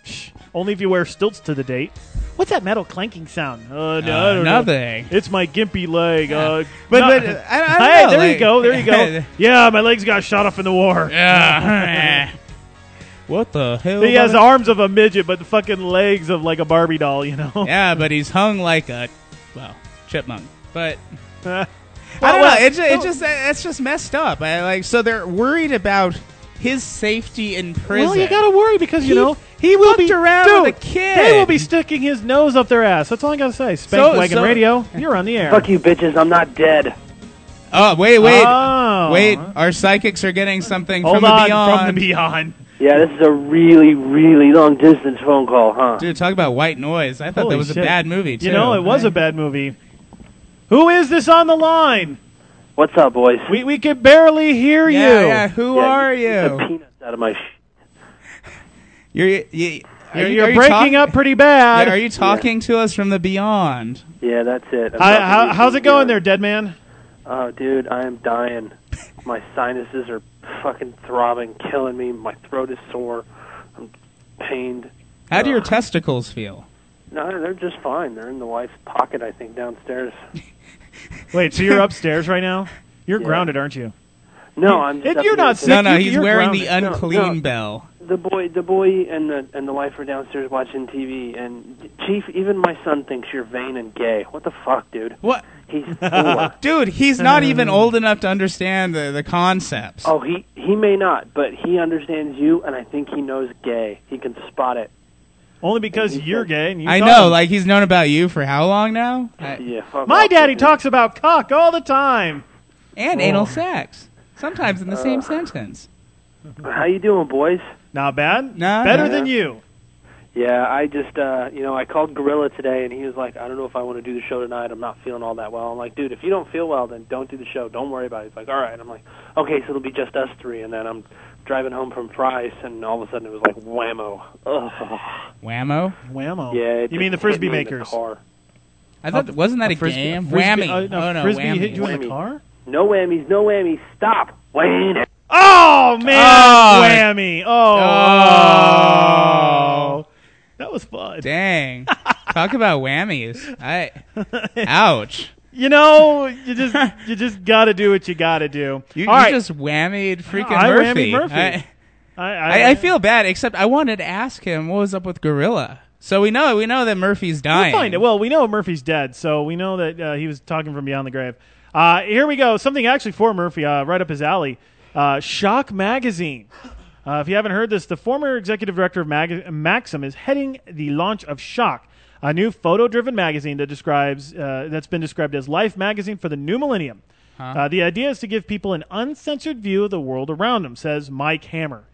Only if you wear stilts to the date. What's that metal clanking sound? Uh, no, Uh, I don't know. nothing. It's my gimpy leg. Yeah. Uh, But- not- but, uh, I- I don't hey, know, there you like- go. There you go. Yeah, my legs got shot off in the war. Yeah. What the hell? He has brother? arms of a midget, but the fucking legs of like a Barbie doll. You know. Yeah, but he's hung like a, well, chipmunk. But Uh, I don't well, know. It just, it well- just it's just messed up. I, like so they're worried about his safety in prison. Well, you gotta worry because you He- know he will fucked be around dude, with a kid. They will be sticking his nose up their ass. That's all I gotta say. Spank So- Wagon so- Radio, you're on the air. Fuck you, bitches. I'm not dead. Oh wait, wait, Oh. wait! Our psychics are getting something Hold from on, the beyond. from the beyond. Yeah, this is a really, really long distance phone call, huh? Dude, talk about white noise. I thought Holy that was shit. a bad movie too. You know, it was a bad movie. Who is this on the line? What's up, boys? We we can barely hear Yeah, you. yeah. Who Yeah, are you? The you? peanuts out of my. Sh- You're you, are You're, you- you're are you breaking talk- up pretty bad. Yeah, are you talking to us from the beyond? yeah, that's it. I'm Hi- talking how, to you how's from it going the- there, dead man? Oh, dude, I am dying. My sinuses are fucking throbbing, killing me. My throat is sore. I'm pained. How do your Ugh. testicles feel? No, they're just fine. They're in the wife's pocket, I think, downstairs. Wait, so you're upstairs right now? You're Yeah. grounded, aren't you? No, I'm just If up you're here. not sick, No, no, you- he's you're wearing grounded. the No, unclean no. bell. The boy, the boy, and the and the wife are downstairs watching T V. And Chief, even my son thinks you're vain and gay. What the fuck, dude? What? He's four. Dude, he's not even old enough to understand the, the concepts. Oh, he he may not, but he understands you, and I think he knows gay. He can spot it. Only because you're gay. And you I taught know, him. like he's known about you for how long now? I- Yeah. Fuck My off, daddy dude. talks about cock all the time. and Oh. anal sex. Sometimes in the same Uh. sentence. How you doing, boys? Not bad. Nah, Better nah. than you. Yeah, I just, uh, you know, I called Gorilla today, and he was like, I don't know if I want to do the show tonight. I'm not feeling all that well. I'm like, dude, if you don't feel well, then don't do the show. Don't worry about it. He's like, all right. I'm like, okay, so it'll be just us three. And then I'm driving home from Price, and all of a sudden it was like whammo. Ugh. Whammo? Whammo. Yeah. it You mean the just Frisbee hit me in the makers? car. I thought, wasn't that a, Frisbee- game? Frisbee- Whammy. uh, no, oh, no, Frisbee whammy. hit you in the Whammy. car? No whammies, no whammies. Stop. Wayne. Oh, man. Oh. Whammy. Oh. Oh. That was fun. Dang. Talk about whammies. I. Ouch. You know, you just you just got to do what you got to do. You, All you right. just whammied freaking I Murphy. whammied Murphy. I, I, I, I feel bad, except I wanted to ask him what was up with Gorilla. So we know we know that Murphy's dying. We'll find it. Well, we know Murphy's dead, so we know that uh, he was talking from beyond the grave. Uh, here we go. Something actually for Murphy, uh, right up his alley. Uh, Shock Magazine. Uh, if you haven't heard this, the former executive director of Mag- Maxim is heading the launch of Shock, a new photo-driven magazine that describes uh, that's been described as Life magazine for the new millennium. Huh? Uh, the idea is to give people an uncensored view of the world around them, says Mike Hammer.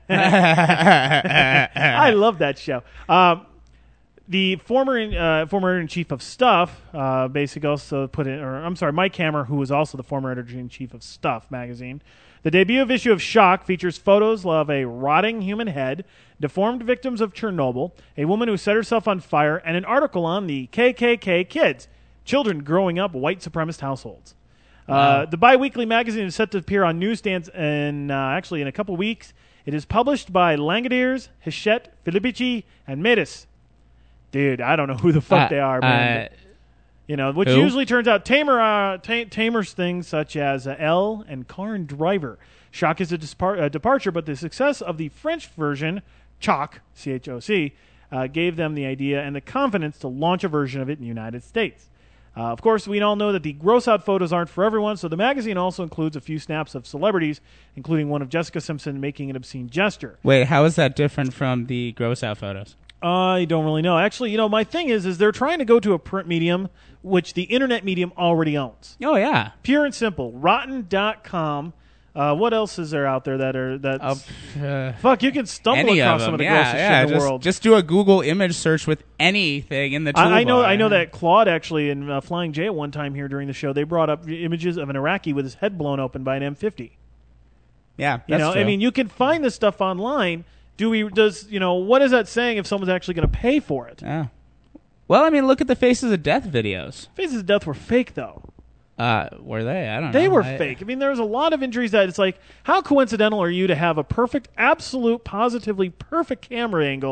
I love that show. Um, the former uh, former editor-in-chief of Stuff, uh, basically also put in, or I'm sorry, Mike Hammer, who was also the former editor-in-chief of Stuff magazine. The debut of issue of Shock features photos of a rotting human head, deformed victims of Chernobyl, a woman who set herself on fire, and an article on the K K K kids, children growing up white supremacist households. Wow. Uh, the bi-weekly magazine is set to appear on newsstands in uh, actually in a couple weeks. It is published by Langadiers, Hachette, Filipici, and Metis. Dude, I don't know who the fuck Uh, they are, man. uh, You know, which who? usually turns out tamer uh, ta- tamers things such as uh, L and Car and Driver. Shock is a dispar- uh, departure, but the success of the French version, Choc, C H O C, uh, gave them the idea and the confidence to launch a version of it in the United States. Uh, of course, we all know that the gross-out photos aren't for everyone, so the magazine also includes a few snaps of celebrities, including one of Jessica Simpson making an obscene gesture. Wait, how is that different from the gross out photos? I don't really know. Actually, you know, my thing is, is they're trying to go to a print medium, which the internet medium already owns. Oh, yeah. Pure and simple. Rotten dot com. Uh, what else is there out there that are that's Uh, fuck? You can stumble any across of some them. of the yeah, grossest yeah, shit in the just, world. Just do a Google image search with anything in the toolbar. I, I know. I know that Claude actually in uh, Flying J at one time here during the show they brought up images of an Iraqi with his head blown open by an M fifty. Yeah, You that's know, true. I mean, you can find this stuff online. Do we? Does you know what is that saying if someone's actually going to pay for it? Yeah. Well, I mean, look at the Faces of Death videos. Faces of Death were fake though. Uh, were they? I don't know. They were I- fake. I mean, there's a lot of injuries that it's like, how coincidental are you to have a perfect, absolute, positively perfect camera angle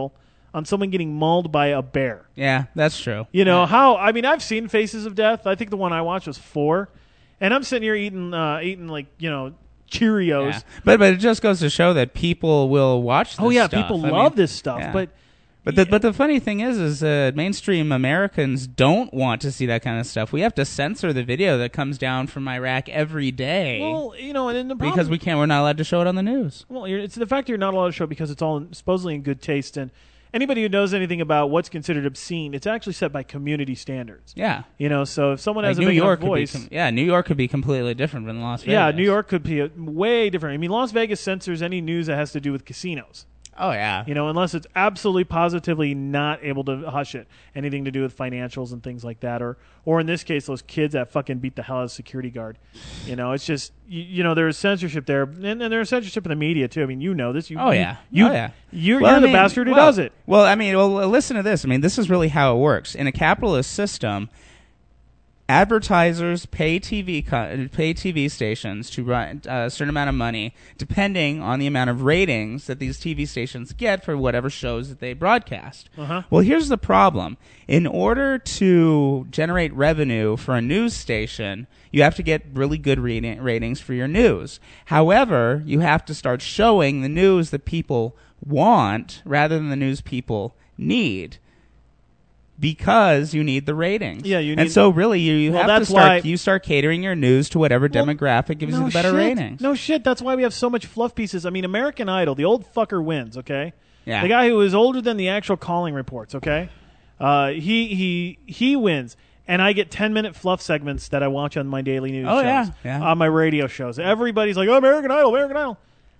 on someone getting mauled by a bear. Yeah, that's true. You know yeah. how? I mean, I've seen Faces of Death. I think the one I watched was four, and I'm sitting here eating, uh, eating like you know Cheerios. Yeah. But but it just goes to show that people will watch. This oh yeah, stuff. people I love mean, this stuff, yeah. but. But the, but the funny thing is, is uh, mainstream Americans don't want to see that kind of stuff. We have to censor the video that comes down from Iraq every day. Well, you know, and then the problem, because we can't, we're not allowed to show it on the news. Well, you're, it's the fact you're not allowed to show it because it's all supposedly in good taste. And anybody who knows anything about what's considered obscene, it's actually set by community standards. Yeah, you know, so if someone like has a New big York enough voice, com- yeah, New York could be completely different than Las Vegas. Yeah, New York could be a, way different. I mean, Las Vegas censors any news that has to do with casinos. Oh, yeah. You know, unless it's absolutely positively not able to hush it. Anything to do with financials and things like that. Or, or in this case, those kids that fucking beat the hell out of the security guard. You know, it's just, you, you know, there's censorship there. And, and there's censorship in the media, too. I mean, you know this. You, oh, yeah. You, oh, yeah. You're, well, you're I the mean, bastard who well, does it. Well, I mean, well, listen to this. I mean, this is really how it works. In a capitalist system, advertisers pay T V co- pay T V stations to run a certain amount of money, depending on the amount of ratings that these T V stations get for whatever shows that they broadcast. Uh-huh. Well, here's the problem: in order to generate revenue for a news station, you have to get really good rating- ratings for your news. However, you have to start showing the news that people want rather than the news people need. Because you need the ratings. Yeah, you need. And so really, you, you well, have to that's start. why, you start catering your news to whatever well, demographic gives no you the better shit. ratings. No shit. That's why we have so much fluff pieces. I mean, American Idol, the old fucker wins. Okay. Yeah. The guy who is older than the actual calling reports. Okay. Uh, he he he wins, and I get ten minute fluff segments that I watch on my daily news Oh, shows, yeah, yeah. on my radio shows. Everybody's like, "Oh, American Idol, American Idol."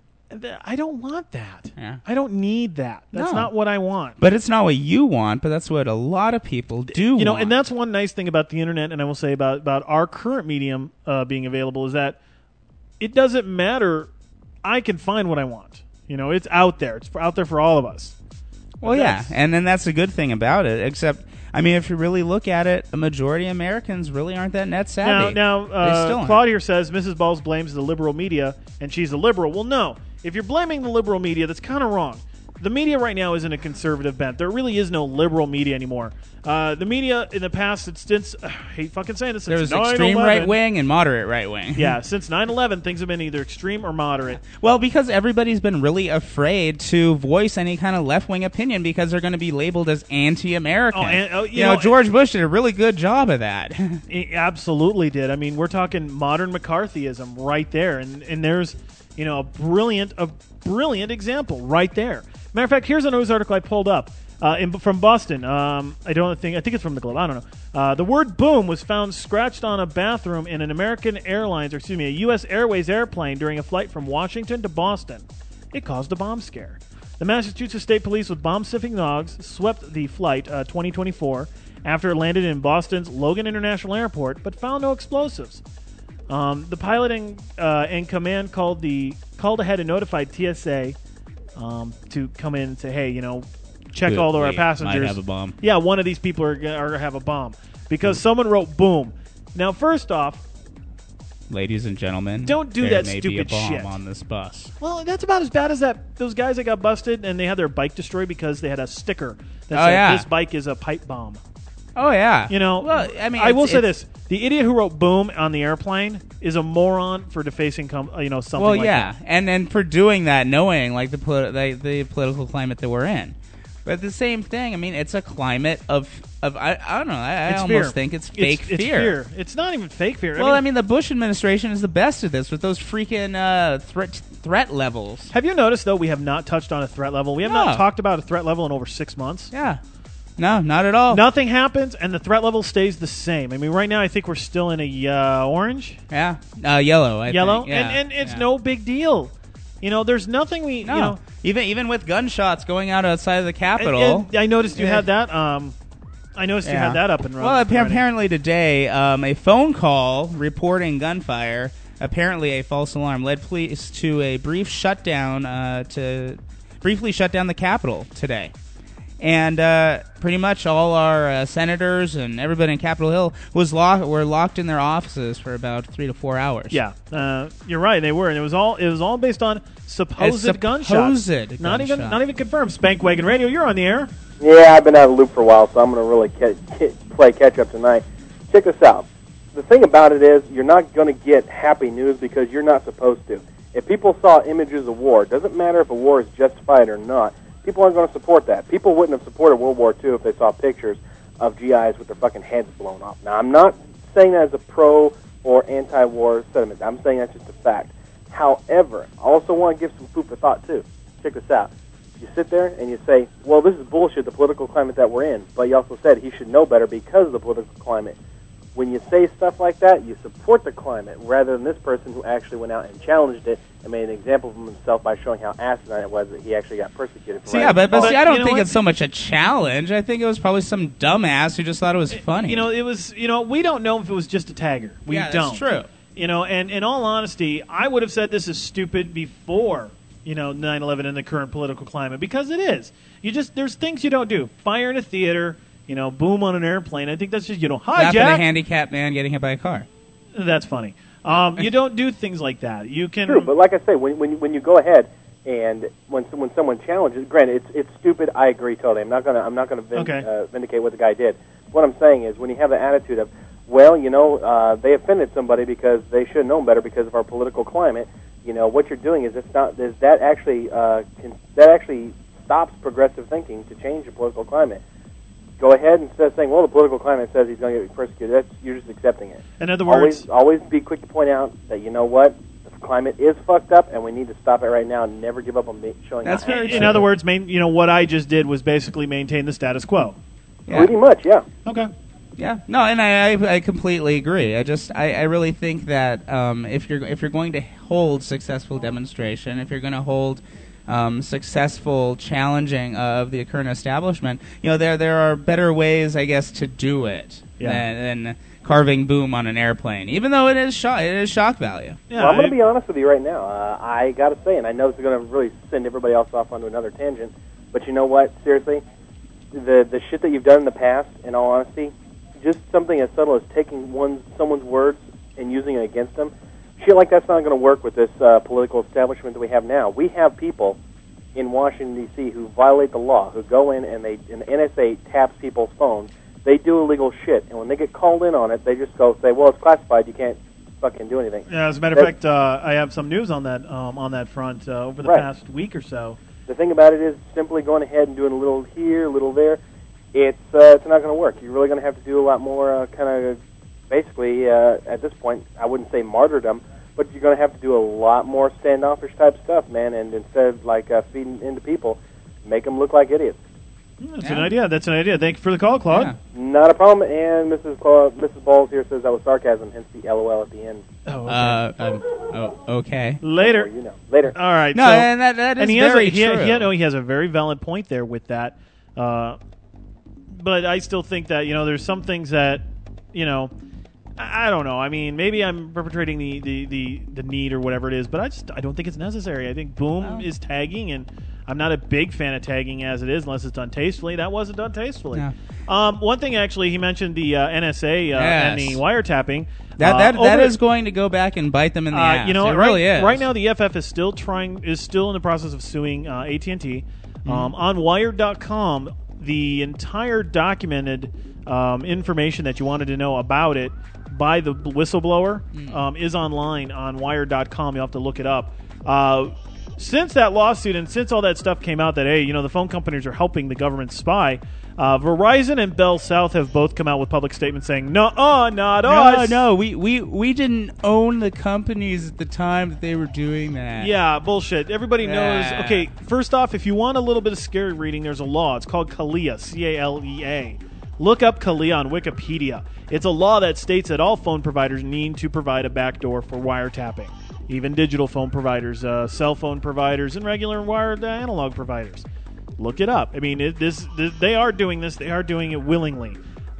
I don't want that. Yeah. I don't need that. That's No. not what I want. But it's not what you want, but that's what a lot of people do You know, want. and that's one nice thing about the internet, and I will say about, about our current medium uh, being available, is that it doesn't matter. I can find what I want. You know, it's out there. It's for, out there for all of us. Well, yeah, and then that's a good thing about it, except... I mean, if you really look at it, a majority of Americans really aren't that net savvy. Now, now They uh, still Claude aren't. here says Missus Balls blames the liberal media, and she's a liberal. Well, no. If you're blaming the liberal media, that's kind of wrong. The media right now is in a conservative bent. There really is no liberal media anymore. Uh, the media in the past, it's since uh, I hate fucking saying this. There since was extreme nine eleven right wing and moderate right wing. Yeah, since nine eleven, things have been either extreme or moderate. Well, because everybody's been really afraid to voice any kind of left wing opinion because they're going to be labeled as anti-American. Oh, and, oh, you, you know, know, George Bush did a really good job of that. He absolutely did. I mean, we're talking modern McCarthyism right there, and and there's you know a brilliant a brilliant example right there. Matter of fact, here's a news article I pulled up uh, in, from Boston. Um, I don't think I think it's from the Globe. I don't know. Uh, the word "boom" was found scratched on a bathroom in an American Airlines, or excuse me, a U S Airways airplane during a flight from Washington to Boston. It caused a bomb scare. The Massachusetts State Police with bomb-sniffing dogs swept the flight uh, twenty twenty-four after it landed in Boston's Logan International Airport, but found no explosives. Um, the pilot and, uh, and command called the called ahead and notified T S A um, to come in and say, "Hey, you know, check Good, all of our wait, passengers. might have a bomb." Yeah, one of these people are gonna, are gonna have a bomb because someone wrote boom. Now, first off, Ladies and gentlemen, don't do there that may stupid be a bomb shit on this bus. Well, that's about as bad as that. Those guys that got busted and they had their bike destroyed because they had a sticker that Oh, said yeah. this bike is a pipe bomb. Oh yeah, You know, Well, I mean, I will it's- say it's- this: the idiot who wrote "boom" on the airplane is a moron for defacing, com- uh, you know, something. Well, like yeah, that. and and for doing that, knowing like the, poli- the the political climate that we're in, but the same thing. I mean, it's a climate of of I, I don't know. I, I It's almost fear. think it's fake it's, it's fear. fear. It's not even fake fear. Well, I mean, the Bush administration is the best at this with those freaking uh, threat threat levels. have you noticed though? We have not touched on a threat level. We have No. not talked about a threat level in over six months. Yeah, no, not at all. Nothing happens, and the threat level stays the same. I mean, right now I think we're still in a uh, orange. Yeah, uh, yellow. I Yellow, think. Yeah. and and it's yeah. no big deal. You know, there's nothing we. No, You know, even even with gunshots going out outside of the and- Capitol. and I noticed you Yeah. had that. Um, I noticed you Yeah. had that up and running. Well, appa- apparently today, um, a phone call reporting gunfire, apparently a false alarm, led police to a brief shutdown uh, to briefly shut down the Capitol today. and uh, pretty much all our uh, senators and everybody in Capitol Hill was locked. Were locked in their offices for about three to four hours. Yeah, uh, you're right. They were, and it was all it was all based on supposed, supposed gunshots. gunshot. Not even not even confirmed. Spank Wagon Radio, you're on the air. Yeah, I've been out of the loop for a while, so I'm going to really ca- ca- play catch-up tonight. Check this out. The thing about it is you're not going to get happy news because you're not supposed to. If people saw images of war, it doesn't matter if a war is justified or not, people aren't going to support that. People wouldn't have supported World War Two if they saw pictures of G Is with their fucking heads blown off. Now, I'm not saying that as a pro or anti-war sentiment. I'm saying that's just a fact. However, I also want to give some food for thought, too. Check this out. You sit there and you say, well, this is bullshit, the political climate that we're in. But you also said he should know better because of the political climate. When you say stuff like that, you support the climate rather than this person who actually went out and challenged it and made an example of himself by showing how asinine it was that he actually got persecuted for See, it. yeah, but, but, But see, I don't you know think what? it's so much a challenge. I think it was probably some dumbass who just thought it was funny. You know, it was. You know, we don't know if it was just a tagger. We Yeah, that's don't. true. You know, and in all honesty, I would have said this is stupid before, you know, nine eleven and the current political climate, because it is. You just there's things you don't do. Fire in a theater, you know, boom on an airplane. I think that's just you know Laughing at a hijack. handicapped man getting hit by a car. That's funny. Um, you don't do things like that. You can. True, but like I say, when when when you go ahead and when when someone challenges, granted, it's it's stupid. I agree totally. I'm not gonna I'm not gonna vind- Okay. uh, vindicate what the guy did. What I'm saying is, when you have the attitude of, well, you know, uh, they offended somebody because they should have known better because of our political climate. You know, what you're doing is it's not is that actually uh, can, that actually stops progressive thinking to change the political climate. Go ahead instead of saying, well, the political climate says he's going to get persecuted. That's, you're just accepting it. In other always, words- always be quick to point out that, you know what, the climate is fucked up, and we need to stop it right now and never give up on ma- showing That's how very. In other words, main, you know, what I just did was basically maintain the status quo. Yeah. Pretty much, yeah. Okay. Yeah, no, and I, I, I completely agree. I just, I, I really think that um, if you're if you're going to hold successful demonstration, if you're going to hold um, successful challenging of the current establishment, you know, there there are better ways, I guess, to do it Yeah. than, than carving boom on an airplane. Even though it is shock, it is shock value. well, I'm going to be honest with you right now. Uh, I got to say, and I know this is going to really send everybody else off onto another tangent, but you know what? Seriously, the the shit that you've done in the past, in all honesty, just something as subtle as taking one someone's words and using it against them, shit like that's not going to work with this uh, political establishment that we have now. We have people in Washington, D C who violate the law, who go in and they and the N S A taps people's phones. They do illegal shit, and when they get called in on it, they just go say, well, it's classified, you can't fucking do anything. Yeah, as a matter of That's- fact, uh, I have some news on that um, on that front uh, over the Right. past week or so. The thing about it is simply going ahead and doing a little here, a little there, it's uh, it's not going to work. You're really going to have to do a lot more uh, kind of, basically, uh, at this point, I wouldn't say martyrdom, but you're going to have to do a lot more standoffish type stuff, man, and instead of, like, uh, feeding into people, make them look like idiots. That's an idea. That's an idea. Thank you for the call, Claude. Not a problem, and Missus Claude, Missus Balls here says that was sarcasm, hence the LOL at the end. Oh, Uh, um, oh, okay. Later. You know, later. All right. No, so, and that- that is he has very a, he, true. He, no, he has a very valid point there with that. Uh, but I still think that, you know, there's some things that, you know, I, I don't know. I mean, maybe I'm perpetrating the, the, the, the need or whatever it is, but I just I don't think it's necessary. I think Boom Well. is tagging, and I'm not a big fan of tagging as it is unless it's done tastefully. That wasn't done tastefully. Yeah. Um, one thing, actually, he mentioned the uh, N S A uh, and Yes. the wiretapping. That Uh, that, that over- is going to go back and bite them in the uh, ass. You know, it right, really is. right now the F F is still trying is still in the process of suing uh, A T and T. Mm-hmm. Um, on Wired dot com, the entire documented um, information that you wanted to know about it by the whistleblower Mm. um, is online on Wired dot com. You'll have to look it up. Uh, since that lawsuit and since all that stuff came out that, hey, you know, the phone companies are helping the government spy, uh, Verizon and Bell South have both come out with public statements saying, no-uh, not No, us. no, we, we, we didn't own the companies at the time that they were doing that. Yeah, bullshit. Everybody knows. Yeah. Okay, first off, if you want a little bit of scary reading, there's a law. It's called CALEA, C A L E A. Look up CALEA on Wikipedia. It's a law that states that all phone providers need to provide a backdoor for wiretapping. Even digital phone providers, uh, cell phone providers, and regular wired uh, analog providers. Look it up. I mean, it, this, this they are doing this. They are doing it willingly.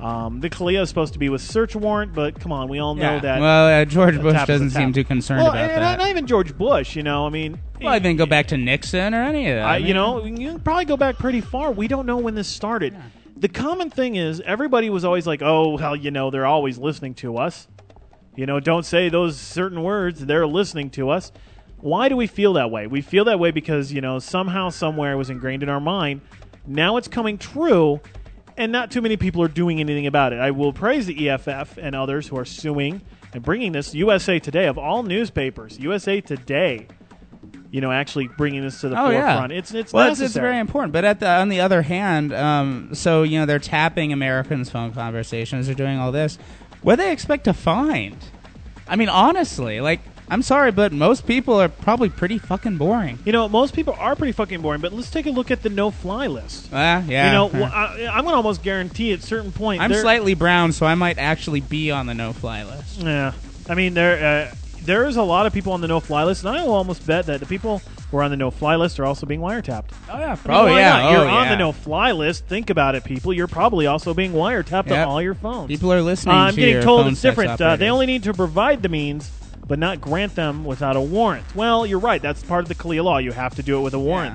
Um, the Kalia is supposed to be with search warrant, but come on, we all know Yeah. that. Well, uh, George a Bush tap is a doesn't seem tap. too concerned well, about and that. Not even George Bush, you know. I mean, Well, I didn't go back to Nixon or any of that. uh, I you mean- know, you can probably go back pretty far. We don't know when this started. The common thing is everybody was always like, "Oh, well, you know, they're always listening to us." You know, don't say those certain words. They're listening to us. Why do we feel that way? We feel that way because, you know, somehow, somewhere it was ingrained in our mind. Now it's coming true, and not too many people are doing anything about it. I will praise the E F F and others who are suing and bringing this. U S A Today, of all newspapers, U S A Today, you know, actually bringing this to the Oh, yeah. forefront. It's it's well, it's, necessary. it's very important. But at the, on the other hand, um, so, you know, they're tapping Americans' phone conversations. They're doing all this. What do they expect to find? I mean, honestly, like, I'm sorry, but most people are probably pretty fucking boring. You know, most people are pretty fucking boring, but let's take a look at the no-fly list. Ah, yeah. You know, well, I, I'm going to almost guarantee at a certain point... I'm there- slightly brown, so I might actually be on the no-fly list. Yeah. I mean, there uh, there is a lot of people on the no-fly list, and I will almost bet that the people who are on the no-fly list are also being wiretapped. Oh, yeah. I mean, Oh, why yeah. not? You're Oh, on yeah. the no-fly list. Think about it, people. You're probably also being wiretapped Yep. on all your phones. People are listening Uh, I'm to getting your told phone it's sex different. Uh, they operators. only need to provide the means, but not grant them without a warrant. Well, you're right. That's part of the Kalia law. You have to do it with a warrant.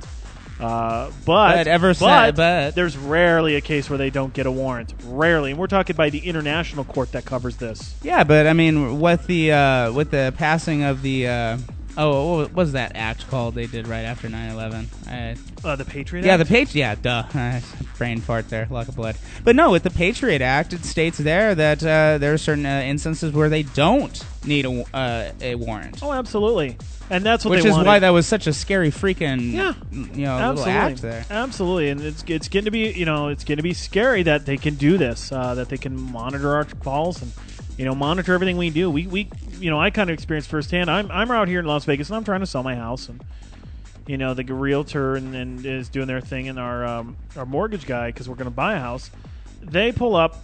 Uh, but But ever but said- but- there's rarely a case where they don't get a warrant. Rarely, and we're talking by the international court that covers this. Yeah, but I mean, with the uh, with the passing of the uh, oh, what was that act called? They did right after nine eleven. I, Uh, the Patriot yeah, Act? the Patriot. Yeah, duh. Brain fart there. Lock of blood. But no, with the Patriot Act, it states there that uh, there are certain uh, instances where they don't need a uh, a warrant. Oh, absolutely. And that's what Which they is wanted. why that was such a scary freaking Yeah. you know Absolutely. little act there. Absolutely, and it's it's going to be you know it's going to be scary that they can do this, uh, that they can monitor our calls and you know monitor everything we do. We we you know I kind of experienced firsthand. I'm I'm out here in Las Vegas and I'm trying to sell my house, and you know the realtor and, and is doing their thing, and our um, our mortgage guy, because we're going to buy a house, they pull up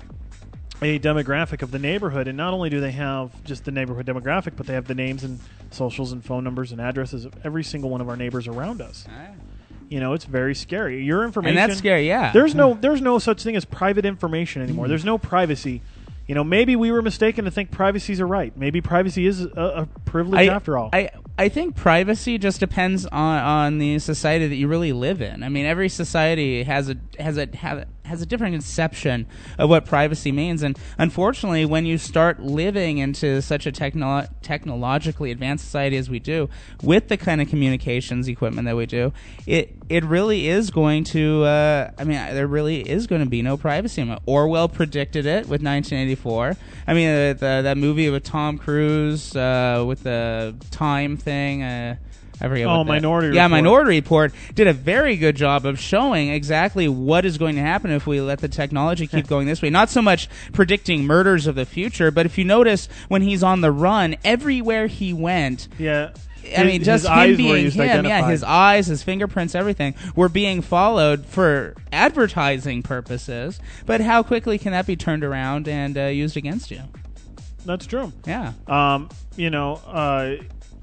a demographic of the neighborhood, and not only do they have just the neighborhood demographic, but they have the names and socials and phone numbers and addresses of every single one of our neighbors around us. You know, it's very scary. Your information, And that's scary, yeah. There's no, there's no such thing as private information anymore. Mhm. There's no privacy. You know, maybe we were mistaken to think privacy's a right. Maybe privacy is a, a privilege I, after all. I I think privacy just depends on, on the society that you really live in. I mean, every society has a has a have, has a different conception of what privacy means, and unfortunately, when you start living into such a techno- technologically advanced society as we do, with the kind of communications equipment that we do, it it really is going to. Uh, I mean, there really is going to be no privacy. Orwell predicted it with nineteen eighty-four. I mean, uh, the, that movie with Tom Cruise uh, with the time thing. Uh, I forget Oh, what that- Minority Yeah, Report. Minority Report did a very good job of showing exactly what is going to happen if we let the technology keep going this way. Not so much predicting murders of the future, but if you notice when he's on the run, everywhere he went, yeah. I mean, His- just his him eyes were being used him, to yeah, identify. his eyes, his fingerprints, everything were being followed for advertising purposes. But how quickly can that be turned around and uh, used against you? That's true. Yeah. Um, you know, uh,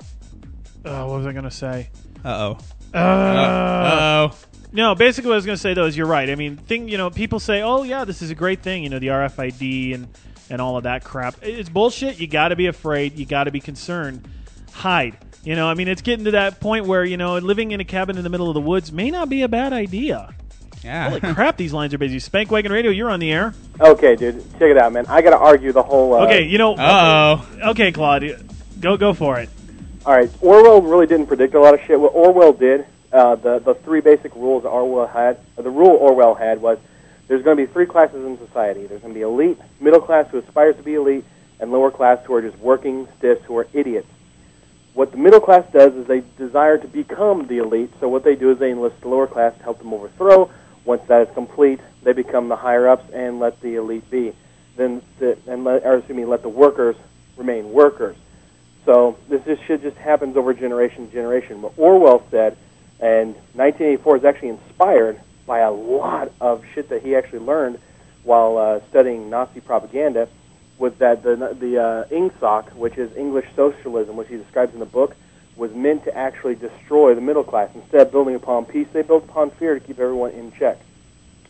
uh, what was I going to say? Uh-oh. Uh, Uh-oh. No, basically what I was going to say, though, is you're right. I mean, thing, you know, people say, oh, yeah, this is a great thing, you know, the R F I D and, and all of that crap. It's bullshit. You got to be afraid. You got to be concerned. Hide. You know, I mean, it's getting to that point where, you know, living in a cabin in the middle of the woods may not be a bad idea. Yeah. Holy crap, these lines are busy. Spank Wagon Radio, you're on the air. Okay, dude, check it out, man. I got to argue the whole. Uh, Okay, you know. Uh-oh. Okay, Claudia, go go for it. All right, Orwell really didn't predict a lot of shit. What Orwell did, uh, the the three basic rules Orwell had, or the rule Orwell had was there's going to be three classes in society. There's going to be elite, middle class who aspires to be elite, and lower class who are just working stiffs who are idiots. What the middle class does is they desire to become the elite, so what they do is they enlist the lower class to help them overthrow. Once that is complete, they become the higher-ups and let the elite be. Then, the, and let, or excuse me, let the workers remain workers. So this just should just happens over generation to generation. What Orwell said, and nineteen eighty-four is actually inspired by a lot of shit that he actually learned while uh, studying Nazi propaganda, was that the the uh, Ingsoc, which is English socialism, which he describes in the book, was meant to actually destroy the middle class. Instead of building upon peace, they built upon fear to keep everyone in check.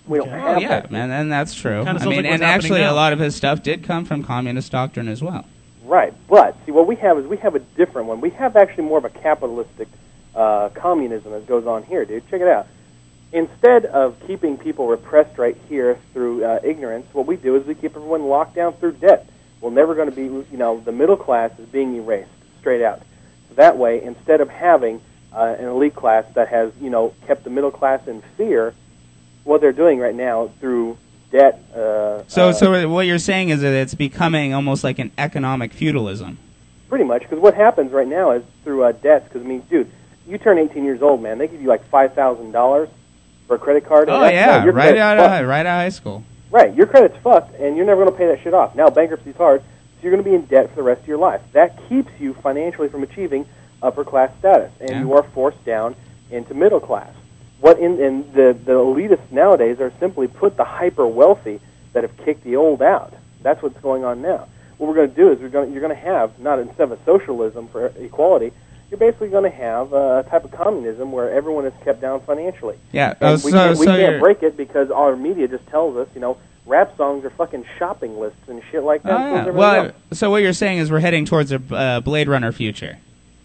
We don't Okay. have Oh, yeah, that. man, and that's true. Kinda I sounds mean, like what's and happening actually, now. a lot of his stuff did come from communist doctrine as well. Right, but see, what we have is we have a different one. We have actually more of a capitalistic uh, communism that goes on here, dude. Check it out. Instead of keeping people repressed right here through uh, ignorance, what we do is we keep everyone locked down through debt. We're never going to be, you know, the middle class is being erased straight out. So that way, instead of having uh, an elite class that has, you know, kept the middle class in fear, what they're doing right now through debt. Uh, So, uh, so what you're saying is that it's becoming almost like an economic feudalism. Pretty much, because what happens right now is through uh, debts. Because I mean, dude, you turn eighteen years old, man, they give you like five thousand dollars for a credit card. and Oh that's- yeah, no, your right credit's out fucked. of right out of high school. Right, your credit's fucked, and you're never going to pay that shit off. Now bankruptcy's hard, so you're going to be in debt for the rest of your life. That keeps you financially from achieving upper class status, and Yeah. you are forced down into middle class. What in and the the elitists nowadays are simply put the hyper wealthy that have kicked the old out. That's what's going on now. What we're going to do is we're going you're going to have not instead of a socialism for equality, you're basically going to have a type of communism where everyone is kept down financially. Yeah, And uh, we so- can't, we so can't you're- break it because our media just tells us, you know, rap songs are fucking shopping lists and shit like that. Oh, So yeah. is everything Well, else. so what you're saying is we're heading towards a uh, Blade Runner future.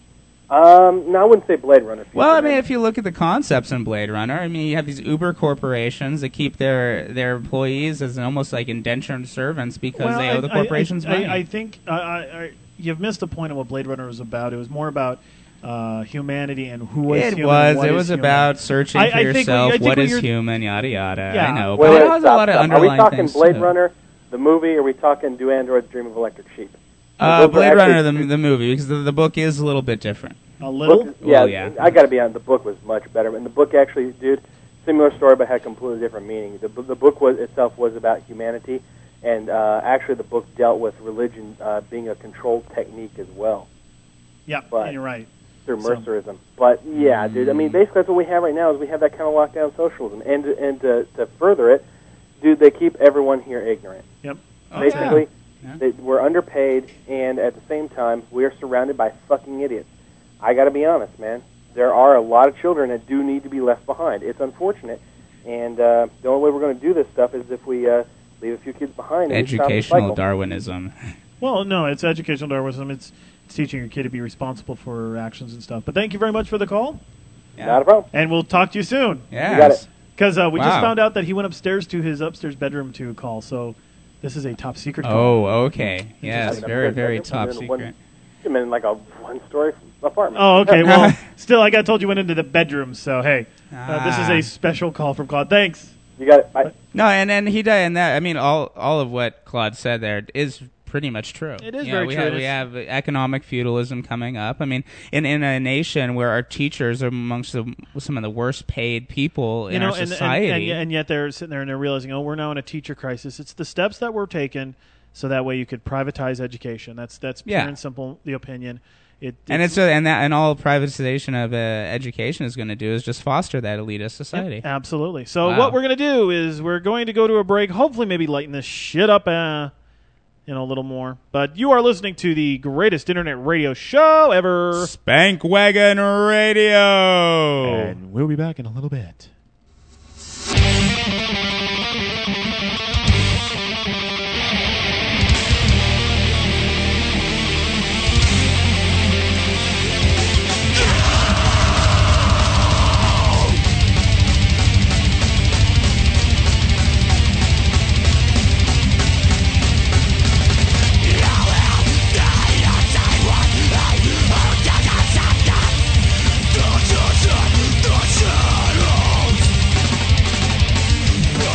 Um, no, I wouldn't say Blade Runner. Well, I mean, if you look at the concepts in Blade Runner, I mean, you have these Uber corporations that keep their their employees as almost like indentured servants because Well, they I- owe the I- corporations I, money. I, I think uh, I, I, you've missed the point of what Blade Runner was about. It was more about uh, humanity and who was it human. was. and what It is was human. about searching I- for I think what- yourself. I think What what is you're- human? Yada yada. Yeah. I know, Wait, but wait, it has stop, a lot of stop. underlying Are we talking things Blade too. Runner, the movie, or are we talking Do Androids Dream of Electric Sheep? Uh, Those are Blade actually- Runner, the, the movie, because the, the book is a little bit different. A little? Book, yeah, Well, yeah. I got to be honest. The book was much better, and the book actually, dude, similar story but had completely different meaning. The the book was itself was about humanity, and uh, actually the book dealt with religion uh, being a controlled technique as well. Yeah, But- you're right. Through So- mercerism. But yeah, dude, I mean, basically that's what we have right now is we have that kind of lockdown socialism, and and to, to further it, dude, they keep everyone here ignorant. Yep. Oh, Basically, yeah. they, we're underpaid, and at the same time, we are surrounded by fucking idiots. I got to be honest, man. There are a lot of children that do need to be left behind. It's unfortunate, and uh, the only way we're going to do this stuff is if we uh, leave a few kids behind. And we stop the Educational cycle. Darwinism. Well, no, it's educational Darwinism. It's, it's teaching your kid to be responsible for actions and stuff. But thank you very much for the call. Yeah. Not a problem. And we'll talk to you soon. Yes. You got it. Because uh, we just Wow. found out that he went upstairs to his upstairs bedroom to call. So this is a top secret call. Oh, okay. Yes, Just- very, very just- top just- secret. I'm in like a one-story apartment. Oh, okay. Well, still, I got told you went into the bedroom. So, hey, uh, this is Ah. a special call from Claude. Thanks. You got it. Bye. No, and and he did, and that I mean, all all of what Claude said there is pretty much true. It is You know, very we true. Have, It we is- have economic feudalism coming up. I mean, in in a nation where our teachers are amongst the, some of the worst paid people You in know, our and, and, society. and, and yet they're sitting there and they're realizing, oh, we're now in a teacher crisis. It's the steps that were taken so that way you could privatize education. That's that's pure Yeah. and simple the opinion. It, and it's a, and that and all privatization of uh, education is going to do is just foster that elitist society. Yep, absolutely. So Wow. what we're going to do is we're going to go to a break. Hopefully, maybe lighten this shit up, uh, you know, a little more. But you are listening to the greatest internet radio show ever, Spank Wagon Radio, and we'll be back in a little bit. The shadows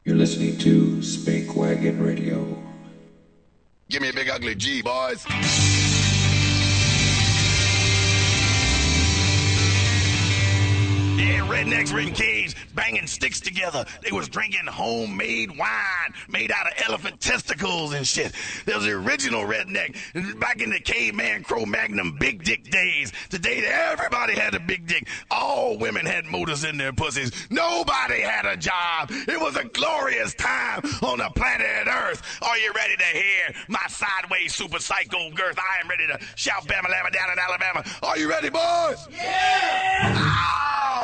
You're listening to Spank Wagon Radio. Give me a big ugly G, boys. Yeah, rednecks were in caves, banging sticks together. They was drinking homemade wine made out of elephant testicles and shit. There was the original redneck back in the caveman Cro-Magnon big dick days. The day that everybody had a big dick. All women had motors in their pussies. Nobody had a job. It was a glorious time on the planet Earth. Are you ready to hear my sideways super psycho girth? I am ready to shout Bama Lama down in Alabama. Are you ready, boys? Yeah! Ow!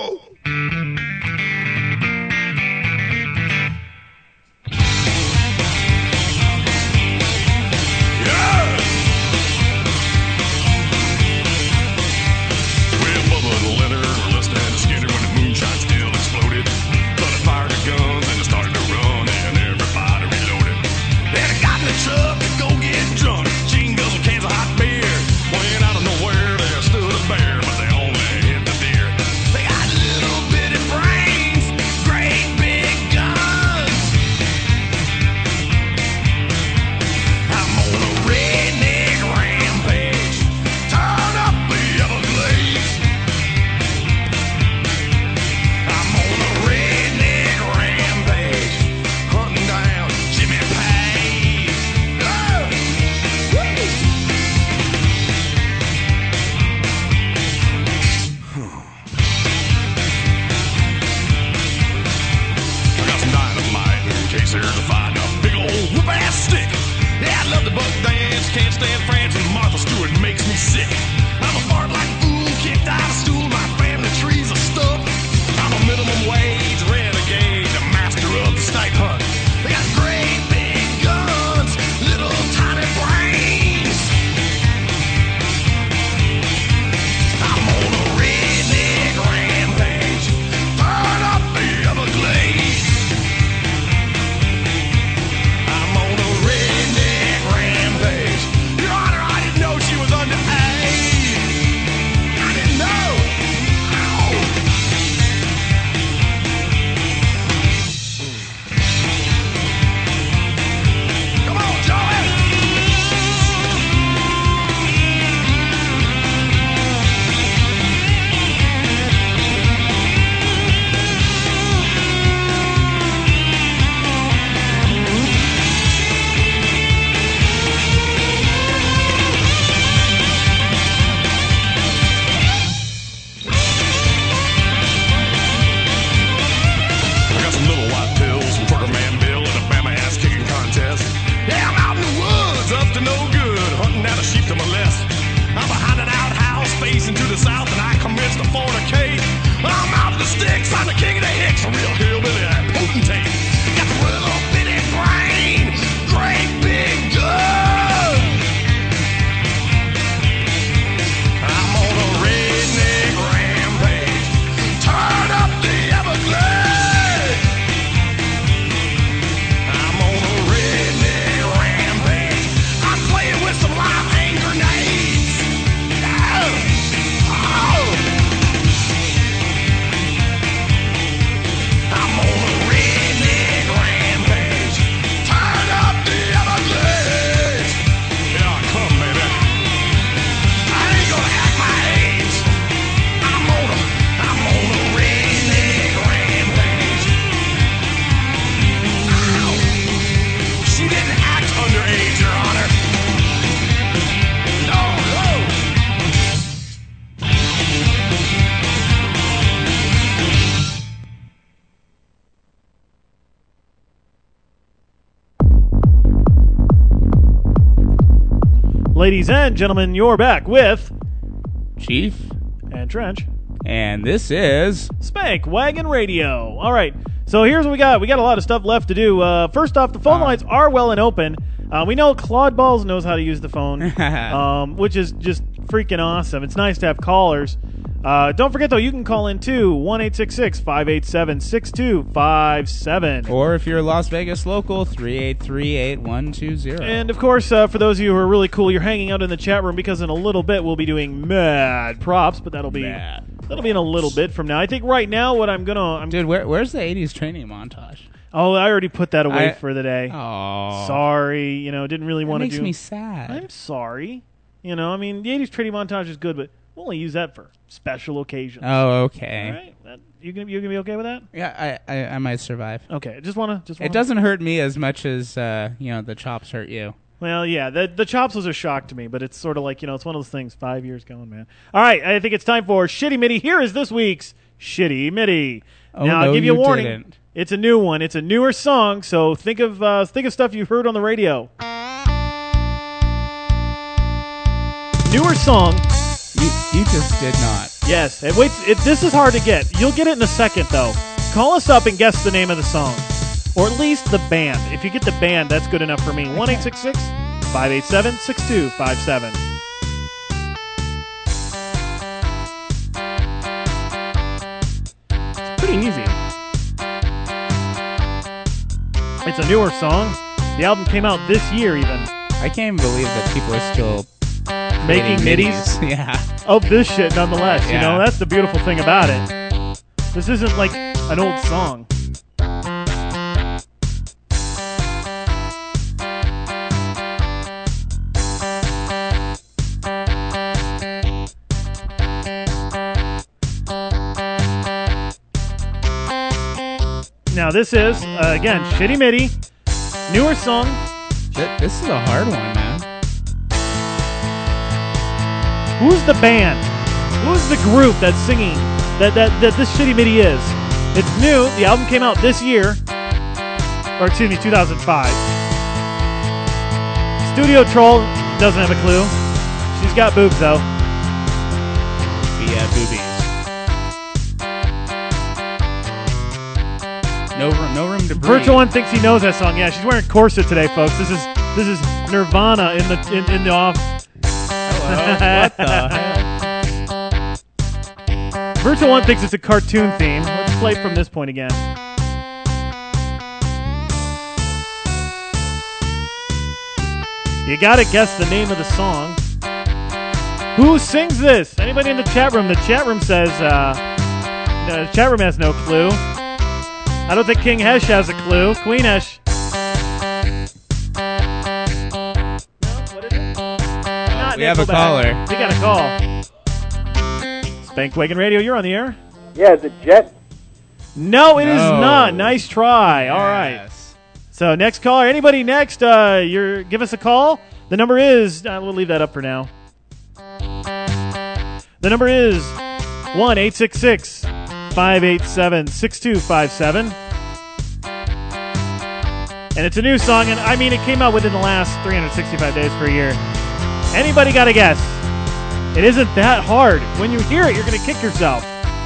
Ladies and gentlemen, you're back with Chief and Trench. And this is Spank Wagon Radio. All right, so here's what we got. We got a lot of stuff left to do. Uh, first off, the phone uh, lines are well and open. Uh, we know Claude Balls knows how to use the phone, um, which is just freaking awesome. It's nice to have callers. Uh, don't forget, though, you can call in, too, one eight six six, five eight seven, six two five seven. Or if you're a Las Vegas local, three eight three, eight one two zero. And, of course, uh, for those of you who are really cool, you're hanging out in the chat room because in a little bit we'll be doing Mad Props, but that'll be Mad That'll be in a little bit from now. I think right now what I'm gonna. I'm Dude, where, where's the eighties training montage? Oh, I already put that away I- for the day. Oh. Sorry, you know, didn't really That want to makes do. me sad. I'm sorry. You know, I mean, the eighties training montage is good, but we'll only use that for special occasions. Oh, okay. All right, that, you gonna you gonna be okay with that? Yeah, I, I, I might survive. Okay, just wanna just. Wanna... It doesn't hurt me as much as uh, you know the chops hurt you. Well, yeah, the the chops was a shock to me, but it's sort of like, you know, it's one of those things. Five years going, man. All right, I think it's time for Shitty Midi. Here is this week's Shitty Midi. Oh, now no, I'll give you a you warning. didn't. It's a new one. It's a newer song, so think of uh, think of stuff you've heard on the radio. Newer song. You you just did not. Yes. It waits. It, this is hard to get. You'll get it in a second, though. Call us up and guess the name of the song, or at least the band. If you get the band, that's good enough for me. One eight six six five eight seven six two five seven. It's pretty easy. It's a newer song. The album came out this year, even. I can't even believe that people are still making creating middies. Yeah. Of this shit, nonetheless. You Yeah. know, that's the beautiful thing about it. This isn't like an old song. Now this is, uh, again, Shitty Midi. Newer song. Th- This is a hard one, man. Who's the band? Who's the group that's singing that, that, that this Shitty Midi is? It's new. The album came out this year. Or excuse me, two thousand five. Studio Troll doesn't have a clue. She's got boobs, though. Yeah, boobies. No room, no room to breathe. Virtual One thinks he knows that song. Yeah, she's wearing corset today, folks. This is this is Nirvana in the in, in the off. What the hell? Virtual One thinks it's a cartoon theme. Let's play from this point again. You gotta guess the name of the song. Who sings this? Anybody in the chat room? The chat room says, uh, the chat room has no clue. I don't think King Hesh has a clue. Queen Hesh. Uh, we have a caller. We got a call. Spankwagon Radio, you're on the air. Yeah, is it Jet? No, it is No. not. Nice try. All right. So next caller, anybody next? Uh, you're give us a call. The number is. Uh, we'll leave that up for now. The number is one eight six six five eight seven six two five seven, and it's a new song. And I mean, it came out within the last three hundred sixty-five days per year. Anybody got a guess? It isn't that hard. When you hear it, you're going to kick yourself.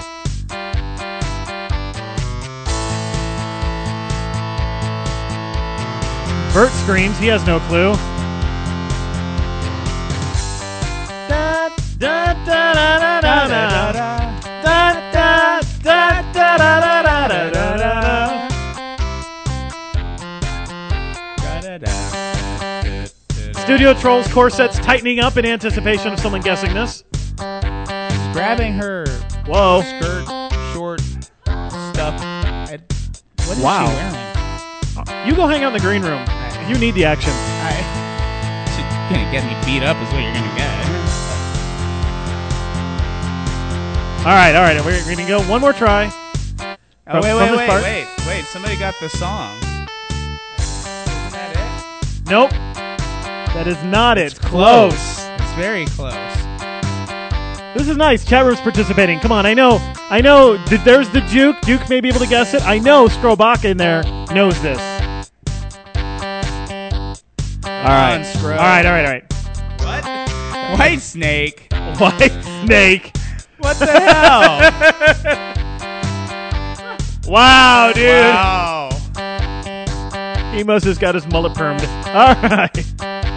Bert screams. He has no clue. Da, da, da, da, da, da, da. Da, da, da, da, da, da, da, da, da. Studio Trolls corsets tightening up in anticipation of someone guessing this. She's grabbing her Whoa. skirt, short stuff. I, what is Wow. she wearing? You go hang out in the green room. You need the action. I, she's gonna get me beat up is what you're gonna get. All right, all right. We're going to go one more try. Oh, From- wait, from wait, this wait, part. wait, wait. Somebody got the song. Isn't that it? Nope. That is not it. It's close. It's very close. This is nice. Chat room's participating. Come on. I know. I know. th- There's the Duke. Duke may be able to guess it. I know Strobach in there knows this. All right. on, Scrub. All right. All right. All right. What? White Snake. White Snake. What the hell? Wow, dude. Wow. Emos has got his mullet permed. All right.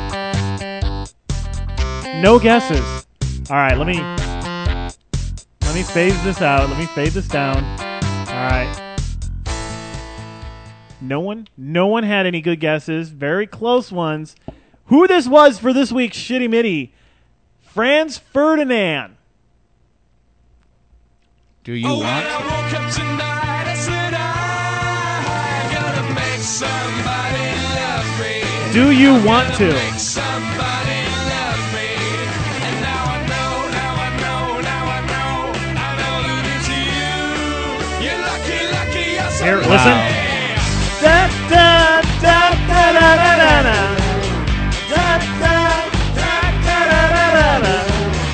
No guesses. All right. Let me let me phase this out. Let me fade this down. All right. No one, no one had any good guesses. Very close ones. Who this was for this week's Shitty Midi? Franz Ferdinand. Do you Oh, want when I to? woke up tonight, I said I gotta make somebody love me. Do you want to? Make somebody love me. And now I know, now I know, now I know, I know that it's you. You're lucky, lucky, you're so Here, lucky. listen. Da da da da da da da da. Da da da da da da da.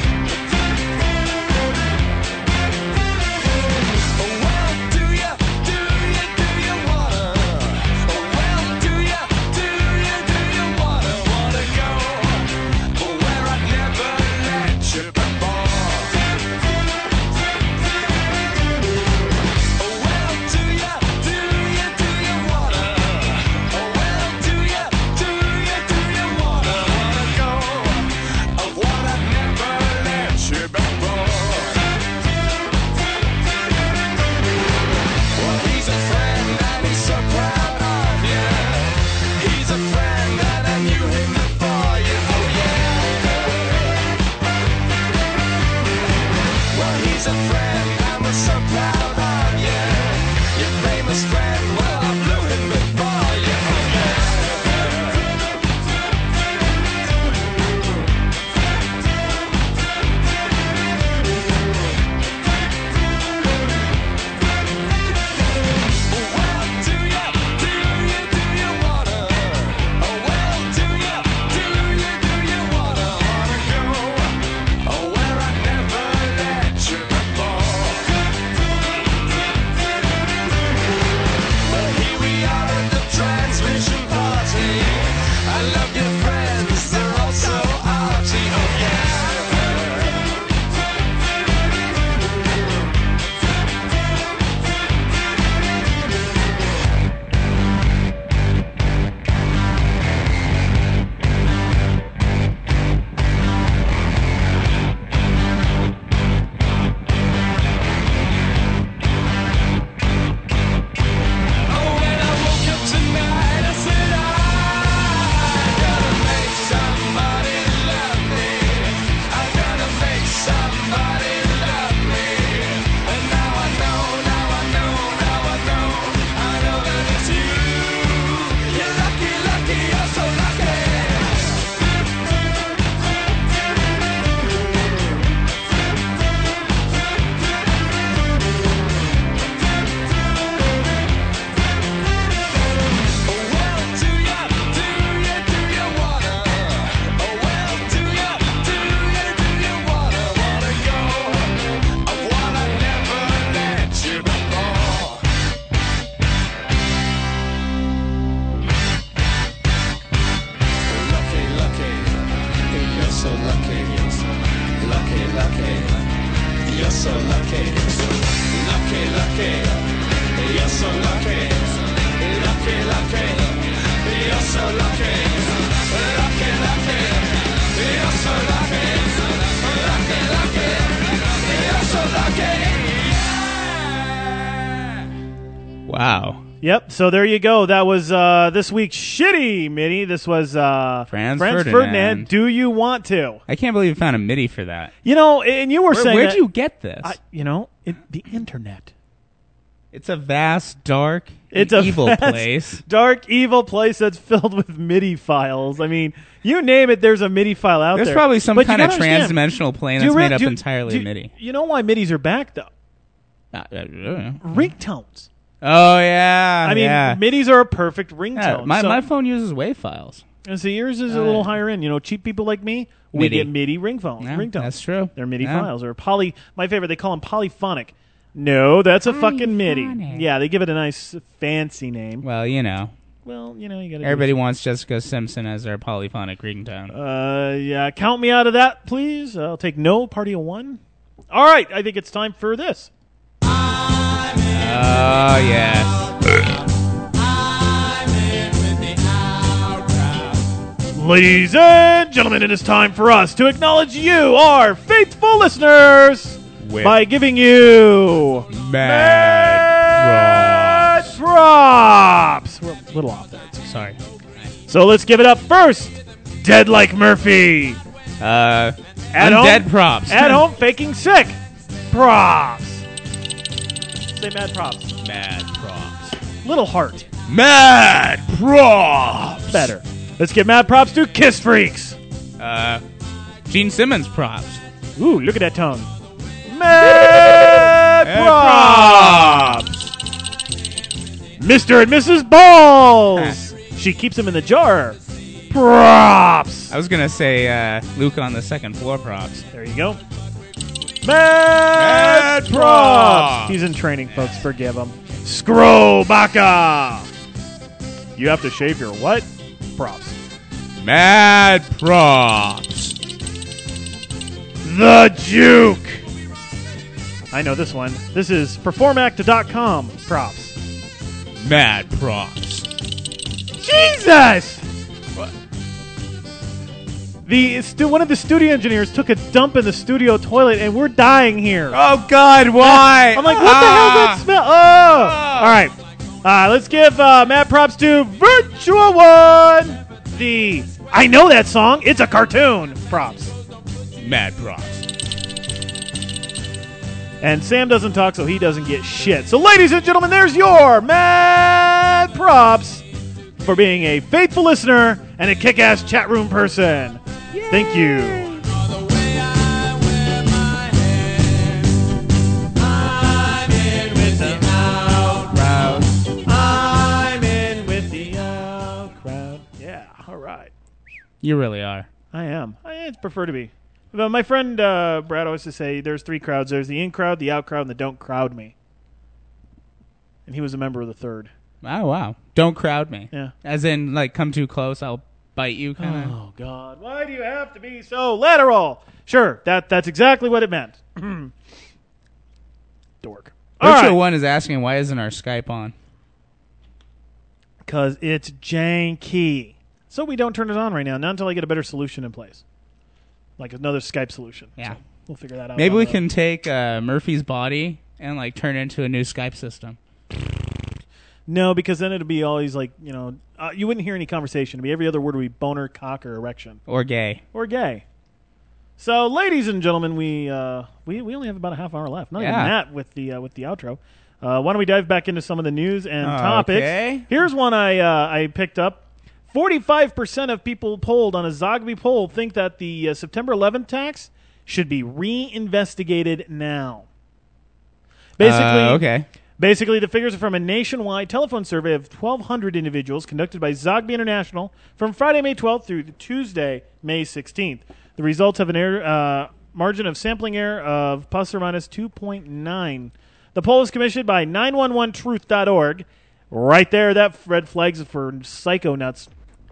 Wow. Yep. So there you go. That was uh, this week's shitty MIDI. This was uh, Franz, Franz Ferdinand. Ferdinand. Do you want to? I can't believe you found a MIDI for that. You know, and you were Where, saying where'd that- you get this? I, you know, it, the internet. It's a vast, dark, It's and a evil vast, place. dark, evil place that's filled with MIDI files. I mean, you name it, there's a MIDI file out There's there. probably some But you kind of gotta understand, transdimensional plane do you that's re- made up do you- entirely do of you- MIDI. You know why MIDIs are back, though? Uh, uh, uh, Ringtones. Oh, yeah. I mean, yeah. MIDIs are a perfect ringtone. Yeah, my, so, my phone uses WAV files. and so yours is a Uh, little higher end. You know, cheap people like me, we MIDI. get MIDI ring phones, Yeah, ringtones. that's true. They're MIDI Yeah. files. Or poly. My favorite, they call them polyphonic. No, that's a fucking MIDI. Yeah, they give it a nice fancy name. Well, you know. Well, you know, you got to. Everybody wants Jessica Simpson as their polyphonic ringtone. Uh, yeah, count me out of that, please. I'll take no party of one. All right, I think it's time for this. Oh, yeah. Ladies and gentlemen, it is time for us to acknowledge you, our faithful listeners, With by giving you Mad Mad Props. We're a little off that, so sorry. So let's give it up first. Dead Like Murphy. Uh, At undead home, props. At home faking sick. Props. Say mad props. Mad props. Little heart. Mad props. Better. Let's give mad props to Kiss Freaks. Uh, Gene Simmons props. Ooh, look at that tongue. Mad, Mad props. props. Mister and Missus Balls. She keeps them in the jar. Props. I was going to say uh, Luke on the second floor props. There you go. Mad, Mad props. props. He's in training, folks. Forgive him. Scrobaka. You have to shave your what? Props. Mad props. The Juke. I know this one. This is perform act dot com props. Mad props. Jesus! What? The stu- one of the studio engineers took a dump in the studio toilet, and we're dying here. Oh God! Why? I'm like, what ah. the hell is that smell? Oh! oh. All right. Uh, let's give uh, mad props to Virtua One. The I know that song. It's a cartoon. Props. Mad props. And Sam doesn't talk, so he doesn't get shit. So, ladies and gentlemen, there's your mad props for being a faithful listener and a kick-ass chat room person. Yay. Thank you. You really are. I am. I prefer to be. But my friend uh, Brad always used to say there's three crowds. There's the in crowd, the out crowd, and the don't crowd me. And he was a member of the third. Oh, wow. Don't crowd me. Yeah. As in, like, come too close, I'll bite you kind of. Oh, God. Why do you have to be so literal? Sure, that that's exactly what it meant. Dork. All Virtual right. One is asking, why isn't our Skype on? Because it's janky. So we don't turn it on right now, not until I get a better solution in place. Like another Skype solution. Yeah. So we'll figure that out. Maybe we the... can take uh, Murphy's body and like turn it into a new Skype system. No, because then it'd be always like, you know, uh, you wouldn't hear any conversation. It'd be every other word would be boner, cock, or erection. Or gay. Or gay. So, ladies and gentlemen, we uh, we we only have about a half hour left. Not yeah. even that with the uh, with the outro. Uh, why don't we dive back into some of the news and uh, topics? Okay. Here's one I uh, I picked up. forty-five percent of people polled on a Zogby poll think that the uh, September eleventh tax should be reinvestigated now. Basically, uh, okay. Basically, the figures are from a nationwide telephone survey of twelve hundred individuals conducted by Zogby International from Friday, May twelfth through Tuesday, May sixteenth. The results have an error, uh, margin of sampling error of plus or minus two point nine. The poll is commissioned by nine one one truth dot org. Right there, that red flag's for psycho nuts.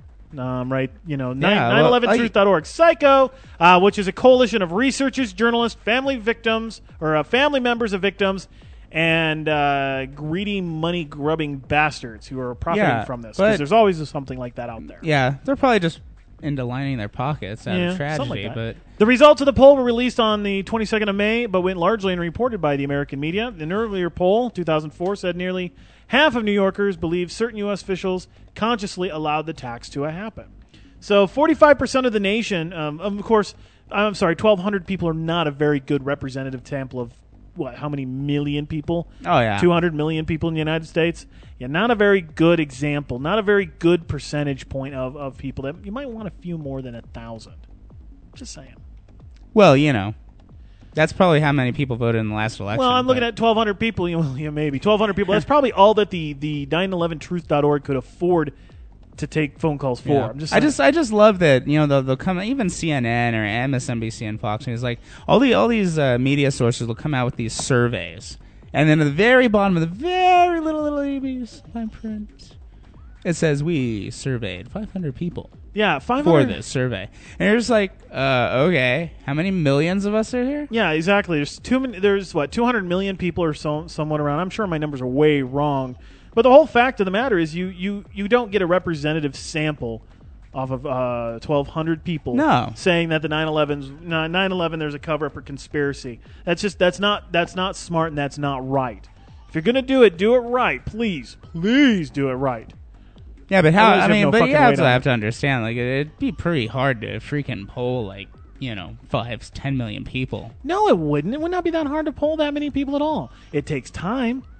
Um, right, you know, yeah, nine eleven truth dot org. Well, Psycho, uh, which is a coalition of researchers, journalists, family victims, or uh, family members of victims, and uh, greedy, money-grubbing bastards who are profiting yeah, from this. Because there's always something like that out there. Yeah, they're probably just into lining their pockets out yeah, of tragedy. Like but the results of the poll were released on the twenty-second of May, but went largely unreported by the American media. An earlier poll, two thousand four, said nearly half of New Yorkers believe certain U S officials consciously allowed the tax to happen. So forty-five percent of the nation, um, of course, I'm sorry, twelve hundred people are not a very good representative sample of, what, how many million people? Oh, yeah. two hundred million people in the United States? Yeah, not a very good example, not a very good percentage point of, of people. That you might want a few more than a thousand. Just saying. Well, you know. That's probably how many people voted in the last election. Well, I'm but. looking at twelve hundred people. You know, yeah, maybe twelve hundred people. That's probably all that the, the nine eleven truth dot org could afford to take phone calls for. Yeah. I'm just I just I just love that, you know, they'll, they'll come, even C N N or M S N B C and Fox News, like all the all these uh, media sources will come out with these surveys, and then at the very bottom of the very little little A B fine print, it says we surveyed five hundred people. Yeah, five for hundred this survey, and you're just like, uh, okay, how many millions of us are here? Yeah, exactly. There's too many. There's what two hundred million people or so, somewhat around. I'm sure my numbers are way wrong, but the whole fact of the matter is, you you, you don't get a representative sample off of uh, twelve hundred people. No. Saying that the nine eleven's nine eleven there's a cover up or conspiracy. That's just that's not that's not smart and that's not right. If you're gonna do it, do it right, please, please do it right. Yeah, but how? Otherwise I you mean, no but fucking you have weight to on have it. to understand, like, it'd be pretty hard to freaking poll, like, you know, five, ten million people. No, it wouldn't. It would not be that hard to poll that many people at all. It takes time.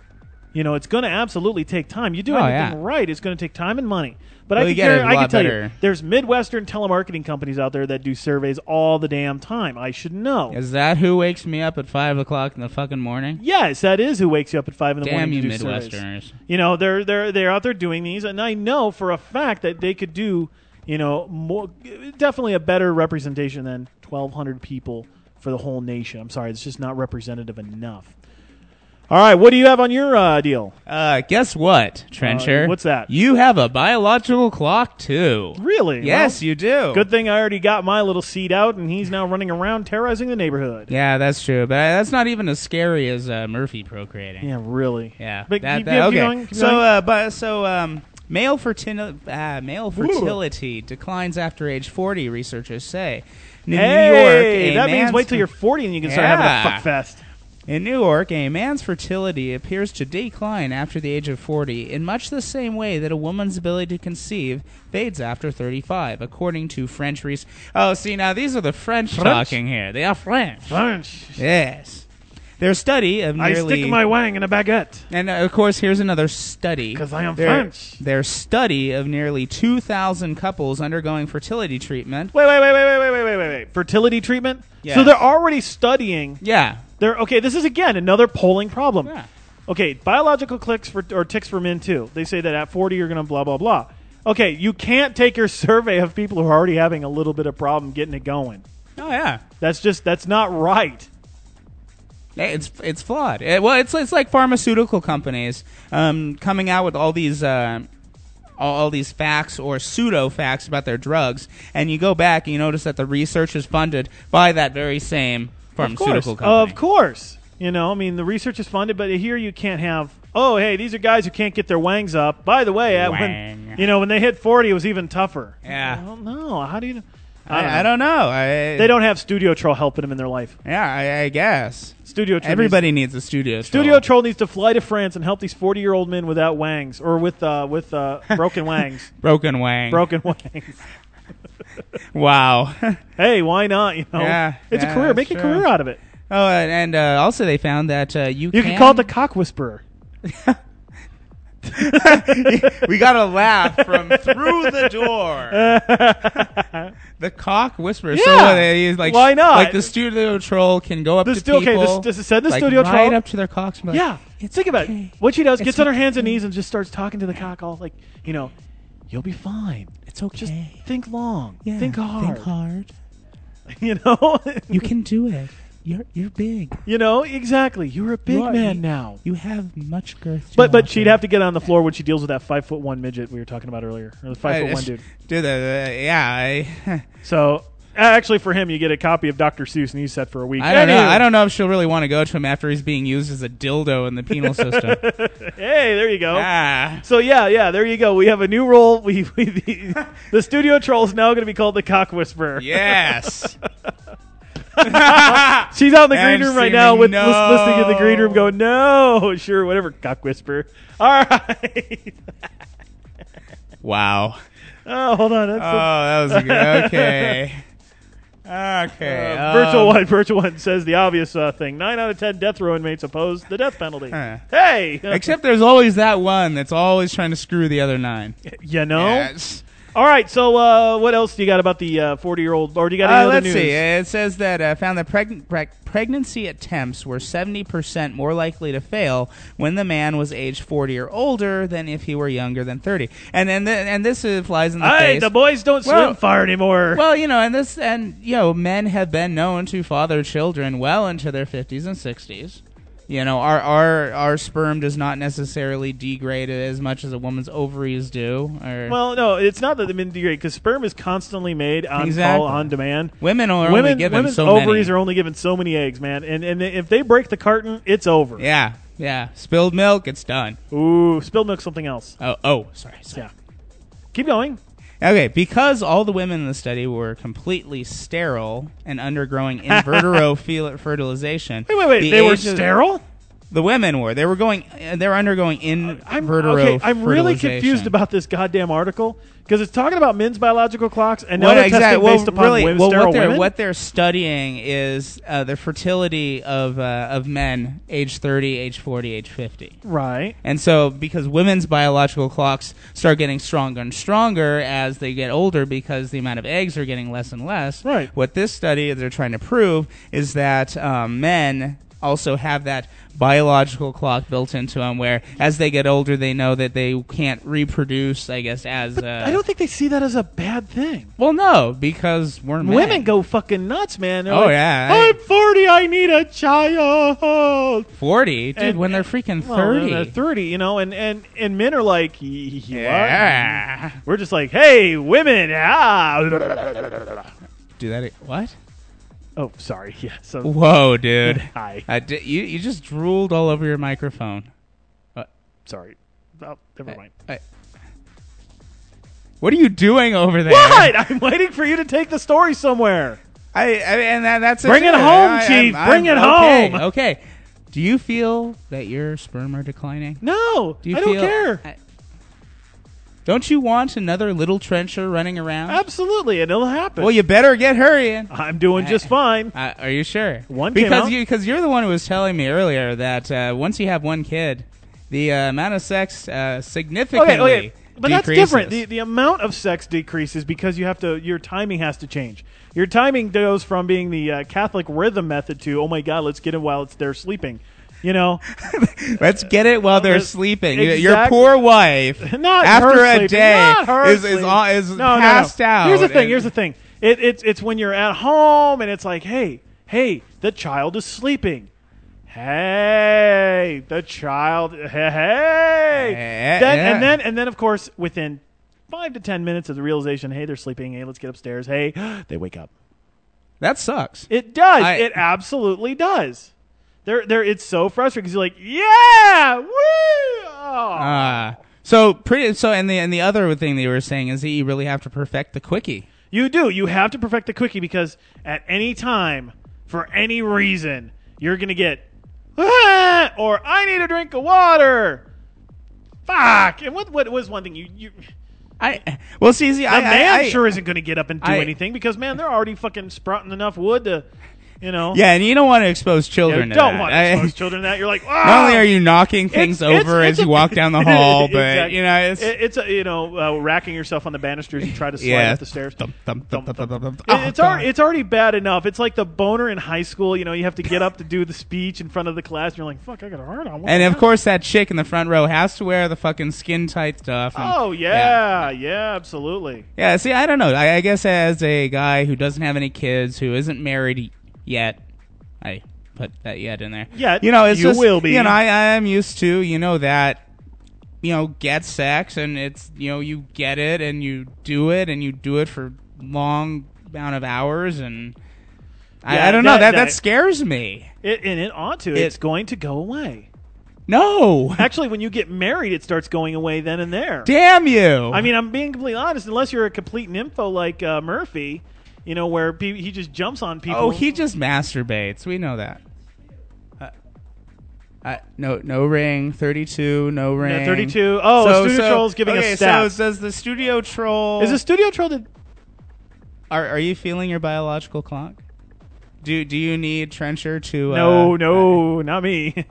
You know, it's going to absolutely take time. You do Oh, anything yeah. right, it's going to take time and money. But Well, I you can, get it guar- a I lot can tell better. you, there's Midwestern telemarketing companies out there that do surveys all the damn time. I should know. Is that who wakes me up at five o'clock in the fucking morning? Yes, that is who wakes you up at five in the Damn morning you to do surveys. Midwesterners. You know, they're they're they're out there doing these, and I know for a fact that they could do, you know, more, definitely a better representation than twelve hundred people for the whole nation. I'm sorry, it's just not representative enough. All right, what do you have on your uh, deal? Uh, guess what, Trencher? Uh, what's that? You have a biological clock, too. Really? Yes, Well, you do. Good thing I already got my little seed out, and he's now running around terrorizing the neighborhood. Yeah, that's true. But uh, that's not even as scary as uh, Murphy procreating. Yeah, really. Yeah. But that, keep- that- keep okay. going, keep so, going. uh, but so um, male fertility uh, male fertility declines after age forty. Researchers say. In hey, New York, a that means man's- wait till you're forty and you can start having Yeah. a fuck fest. In New York, a man's fertility appears to decline after the age of forty in much the same way that a woman's ability to conceive fades after thirty-five, according to French research. Oh, see, now these are the French, French? talking here. They are French. French. Yes. Their study of I nearly... stick my wang in a baguette. And, uh, of course, here's another study. 'Cause I am their, French. Their study of nearly two thousand couples undergoing fertility treatment. Wait, wait, wait, wait, wait, wait, wait, wait, wait, wait. Fertility treatment? Yeah. So they're already studying. Yeah. They're okay. This is again another polling problem. Yeah. Okay, biological clicks for or ticks for men too. They say that at forty you're gonna blah blah blah. Okay, you can't take your survey of people who are already having a little bit of problem getting it going. Oh, yeah. That's just that's not right. Hey, It's it's flawed. It- well, it's it's like pharmaceutical companies um, coming out with all these uh, all, all these facts or pseudo facts about their drugs, and you go back and you notice that the research is funded by that very same pharmaceutical of course, company. Of course, you know. I mean, the research is funded, but here you can't have. Oh, hey, these are guys who can't get their wangs up. By the way, uh, when Wang. you know when they hit forty, it was even tougher. Yeah. I don't know. How do you? I, I don't know. I, They don't have Studio Troll helping them in their life. Yeah, I, I guess. Studio Troll Everybody needs, needs a studio. Studio troll. Troll needs to fly to France and help these forty-year-old men without wangs or with uh, with uh, broken wangs. Broken wang. Broken wangs. Wow. Hey, why not? You know, Yeah, it's yeah, a career. Make that's a true. career out of it. Oh, and, and uh, also they found that uh, you You can can call it the cock whisperer. We got a laugh from through the door. The cock whisperer. So Yeah. what, they use, like, Why not? Like the studio troll can go up The to stu- okay, people. this- this said the like, studio right troll- up to their cocks. And be like, Yeah, think about it. What she does, It's gets on her hands and okay. knees and just starts talking to the cock, all like, you know, you'll be fine. It's okay. Just think long. Yeah, think hard. Think hard. You know, You can do it. You're you're big. you know exactly. You're a big You are- man you- now. You have much girth. to But but offer. she'd have to get on the floor when she deals with that five foot one midget we were talking about earlier, or the five foot one dude. Dude, uh, yeah. I, So actually, for him, you get a copy of Doctor Seuss, and he's set for a week. I don't know. Anywho. I don't know if she'll really want to go to him after he's being used as a dildo in the penal system. Hey, there you go. Ah. So yeah, yeah, there you go. We have a new role. We, we the, the studio troll is now going to be called the cock whisperer. Yes. She's out in the green And room right screaming, now with "No." lis- listening in the green room, going, "No, sure, whatever, cock whisperer." All right. Wow. Oh, hold on. Oh, That's that was good. Okay. Okay. Uh, virtual um, one, virtual one says the obvious uh, thing. Nine out of ten death row inmates oppose the death penalty. Huh. Hey, Except there's always that one that's always trying to screw the other nine. you know. Yes. All right. So, uh, what else do you got about the forty-year-old? Or do you got any Uh, other let's news? see. It says that uh, found that preg- preg- pregnancy attempts were seventy percent more likely to fail when the man was age forty or older than if he were younger than thirty. And and th- and this uh, flies in the Hey, face. the boys don't swim Well- far anymore. Well, you know, and this and you know, men have been known to father children well into their fifties and sixties. You know, our our our sperm does not necessarily degrade as much as a woman's ovaries do. Or Well, no, it's not that they've been degraded because sperm is constantly made on Exactly. call, on demand. Women are only Women, given women's so ovaries many. are only given so many eggs, man. And and if they break the carton, it's over. Yeah, yeah. Spilled milk, it's done. Ooh, spilled milk, something else. Oh, oh, sorry, sorry. Yeah. Keep going. Okay, because all the women in the study were completely sterile and undergoing in vitro fel- fertilization. Wait, wait, wait. the They were age of- sterile? The women were. They were going. Uh, they were undergoing in I'm, vitro okay, I'm really fertilization. confused about this goddamn article because it's talking about men's biological clocks and now What they're exactly? testing Well, based upon really, women, well, sterile what they're women. what they're studying is uh, the fertility of uh, of men, age thirty, age forty, age fifty. Right. And so, because women's biological clocks start getting stronger and stronger as they get older, because the amount of eggs are getting less and less. Right. What this study they're trying to prove is that um, men also have that biological clock built into them, where as they get older, they know that they can't reproduce. I guess as But uh, I don't think they see that as a bad thing. well, no, because we're men. Women go fucking nuts, man. They're Oh, like, yeah, I- I'm forty. I need a child. forty, dude. And- when they're freaking Well, thirty, they're thirty, you know, and, and, and men are like, "Y- y- Yeah. what? We're just like, hey, women, ah. do that. What? Oh, sorry. Yeah. So. Whoa, dude. Hi. I di- you you just drooled all over your microphone. Uh, Sorry. Oh, never mind. I- what are you doing over there? What? I'm waiting for you to take the story somewhere. I, I and that, that's Bring it too. home, I- Chief. I'm- Bring it okay, home. Okay. Do you feel that your sperm are declining? No, Do you I don't feel- care. I- don't you want another little trencher running around? Absolutely, and it'll happen. Well, you better get hurrying. I'm doing just fine. Uh, are you sure? One came because out. you because you're the one who was telling me earlier that uh, once you have one kid, the uh, amount of sex uh, significantly Okay, okay. But that's decreases. different. The the amount of sex decreases because you have to. Your timing has to change. Your timing goes from being the uh, Catholic rhythm method to oh my god, let's get it while it's they're sleeping. You know, Let's get it while they're Uh, sleeping. exact- Your poor wife, not after her a sleeping, day, not her is is, sleeping. on, is No, no, no. passed out. Here's the thing. and- Here's the thing. It, it's it's when you're at home and it's like, hey, hey, the child is sleeping. Hey, the child. Hey, hey. Eh, Then, yeah. And then and then of course within five to ten minutes of the realization, hey, they're sleeping. Hey, let's get upstairs. Hey, they wake up. That sucks. It does. I- it absolutely does. There, there. It's so frustrating because you're like, yeah, woo. Oh. Uh, so pretty. So and the and the other thing they were saying is that you really have to perfect the quickie. You do. You have to perfect the quickie because at any time, for any reason, you're going to get, ah, or I need a drink of water. Fuck. And what, what was one thing you, you I well, see, see, the I, man I, I, sure isn't going to get up and do I- anything because, man, they're already fucking sprouting enough wood to, you know. Yeah, and you don't want to expose You children. to don't that. want to I- expose children to that. You're like, ah. Not only are you knocking things It's- over it's- as it's you a- walk down the hall, but Exactly. you know, it's It- it's a, you know uh, racking yourself on the banisters and try to slide yeah. up the stairs. Thump, thump, thump, thump, thump, thump. It- Oh, it's God. already it's already bad enough. It's like the boner in high school. You know, you have to get up to do the speech in front of the class. And you're like, fuck, I got a hard on. What And the of hell? course, that chick in the front row has to wear the fucking skin tight stuff. and- Oh yeah, yeah, absolutely. Yeah, see, I don't know. I, I guess as a guy who doesn't have any kids, who isn't married yet, I put that yet in there. Yet, you know, it's you just, will be. You know, I, I am used to, you know, that, you know, get sex, and it's, you know, you get it, and you do it, and you do it for long amount of hours, and I, Yeah, I don't know. that- That that, that- scares me. It, and it ought to. It- it's going to go away. No. Actually, when you get married, it starts going away then and there. Damn you. I mean, I'm being completely honest. Unless you're a complete nympho like uh, Murphy, you know, where pe- he just jumps on people. Oh, he just masturbates. We know that. Uh, uh, no, no ring. Thirty-two. No ring. Yeah, thirty-two. Oh, So- Studio so- Troll's giving okay, us stats. So does the Studio Troll? Is the Studio Troll? The- Are Are you feeling your biological clock? Do Do you need Trencher to? no, uh, no, not me.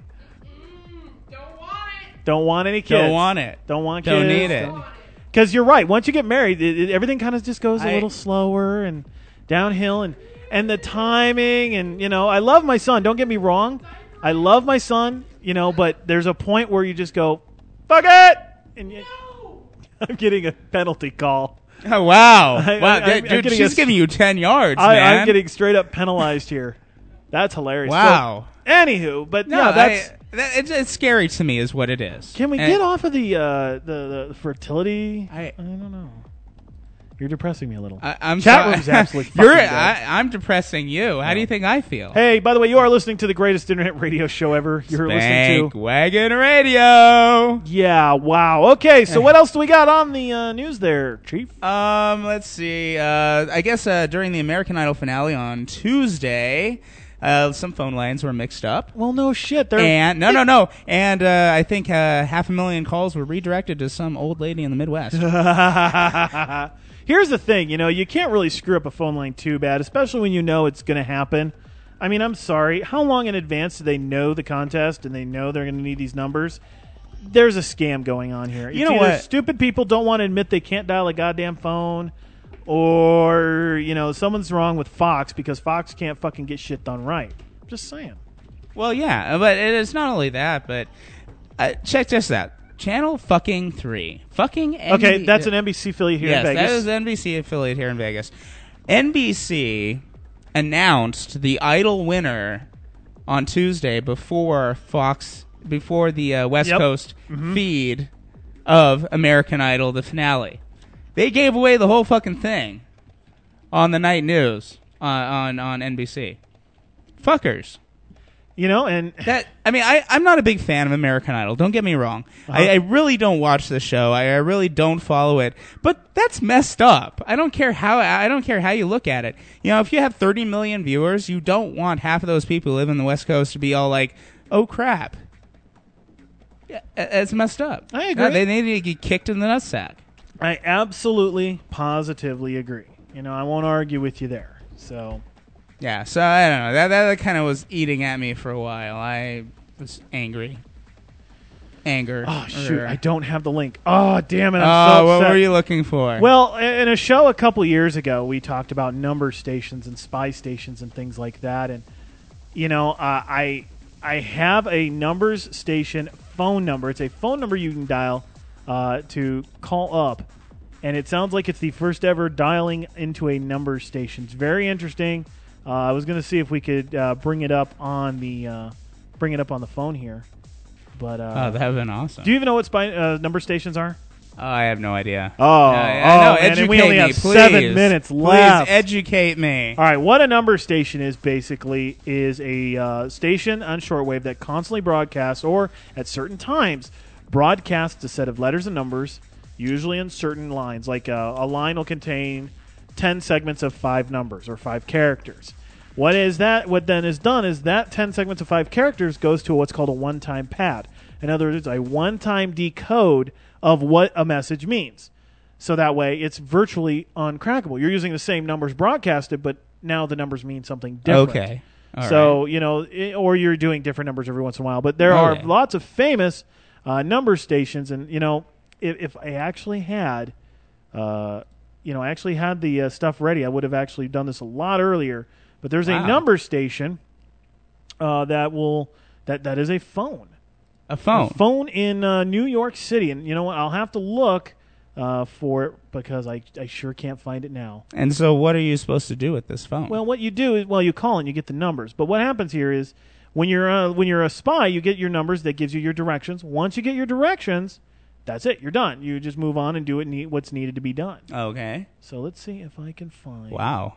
Don't want any kids. Don't want it. Don't want kids. Don't need it. Because you're right. Once you get married, it, it, everything kind of just goes a I- little slower and downhill, and and the timing, and you know, I love my son. Don't get me wrong, I love my son. You know, but there's a point where you just go, fuck it, and you, I'm getting a penalty call. Oh wow! I- wow, I- I'm- dude, I'm getting she's a- giving you ten yards, I, man. I'm getting straight up penalized here. That's hilarious. Wow. So, anywho, but no, yeah, that's. I, that, it's, it's scary to me, is what it is. Can we And- get off of the uh, the, the fertility? I, I don't know. You're depressing me a little. I, I'm Chat sorry. room's absolutely You're. fucking dead. I, I'm depressing you. How do you think I feel? Hey, by the way, you are listening to the greatest internet radio show ever. You're listening Spank to Wagon Radio. Yeah, wow. Okay, so what else do we got on the uh, news there, Chief? Um, let's see. Uh, I guess uh, during the American Idol finale on Tuesday, Uh, some phone lines were mixed up. Well, no shit. They're And no, no, no. And uh, I think uh, half a million calls were redirected to some old lady in the Midwest. Here's the thing, you know, you can't really screw up a phone line too bad, especially when you know it's going to happen. I mean, I'm sorry. How long in advance do they know the contest and they know they're going to need these numbers? There's a scam going on here. You It's know either what? Stupid people don't want to admit they can't dial a goddamn phone, or, you know, someone's wrong with Fox because Fox can't fucking get shit done right. Just saying. Well, yeah, but it's not only that, but uh, check this out. Channel fucking three. Fucking N B C. Okay, that's an N B C affiliate here yes, in Vegas. that is an N B C affiliate here in Vegas. N B C announced the Idol winner on Tuesday before Fox, before the uh, West Yep. Coast Mhm. feed of American Idol, the finale. They gave away the whole fucking thing on the night news uh, on on N B C. Fuckers. You know, and that I mean, I, I'm not a big fan of American Idol. Don't get me wrong. Uh-huh. I, I really don't watch the show. I, I really don't follow it. But that's messed up. I don't care how I don't care how you look at it. You know, if you have thirty million viewers, you don't want half of those people who live in the West Coast to be all like, "Oh crap." Yeah, it's messed up. I agree. No, they need to get kicked in the nutsack. I absolutely, positively agree. You know, I won't argue with you there. So, Yeah, so I don't know. That that kind of was eating at me for a while. I was angry. Anger. oh shoot, or- I don't have the link. Oh damn it! I'm Oh, so what upset. were you looking for? Well, in a show a couple years ago, we talked about number stations and spy stations and things like that. And you know, uh, I I have a numbers station phone number. It's a phone number you can dial uh, to call up, and it sounds like it's the first ever dialing into a number station. It's very interesting. Uh, I was going to see if we could uh, bring it up on the uh, bring it up on the phone here, but uh, Oh, that would've been awesome. Do you even know what spy uh, number stations are? Oh, I have no idea. Oh, I, I know. oh, man, Educate and we only me, have please. seven minutes Please left. educate me. All right, what a number station is basically is a uh, station on shortwave that constantly broadcasts, or at certain times broadcasts a set of letters and numbers, usually in certain lines. Like uh, a line will contain ten segments of five numbers or five characters. What is that? What then is done is that ten segments of five characters goes to what's called a one-time pad. In other words, a one-time decode of what a message means. So that way, it's virtually uncrackable. You're using the same numbers broadcasted, but now the numbers mean something different. Okay. All so, you know, i- or you're doing different numbers every once in a while. But there Okay. are lots of famous uh, number stations, and, you know, if, if I actually had, uh, you know, I actually had the uh, stuff ready, I would have actually done this a lot earlier. But there's Wow. a number station uh, that will that that is a phone. A phone. A phone in uh, New York City, and you know what? I'll have to look uh, for it because I I sure can't find it now. And so, what are you supposed to do with this phone? Well, what you do is, well, you call and you get the numbers. But what happens here is when you're uh, when you're a spy, you get your numbers that gives you your directions. Once you get your directions, that's it. You're done. You just move on and do it ne- what's needed to be done. Okay. So let's see if I can find. Wow.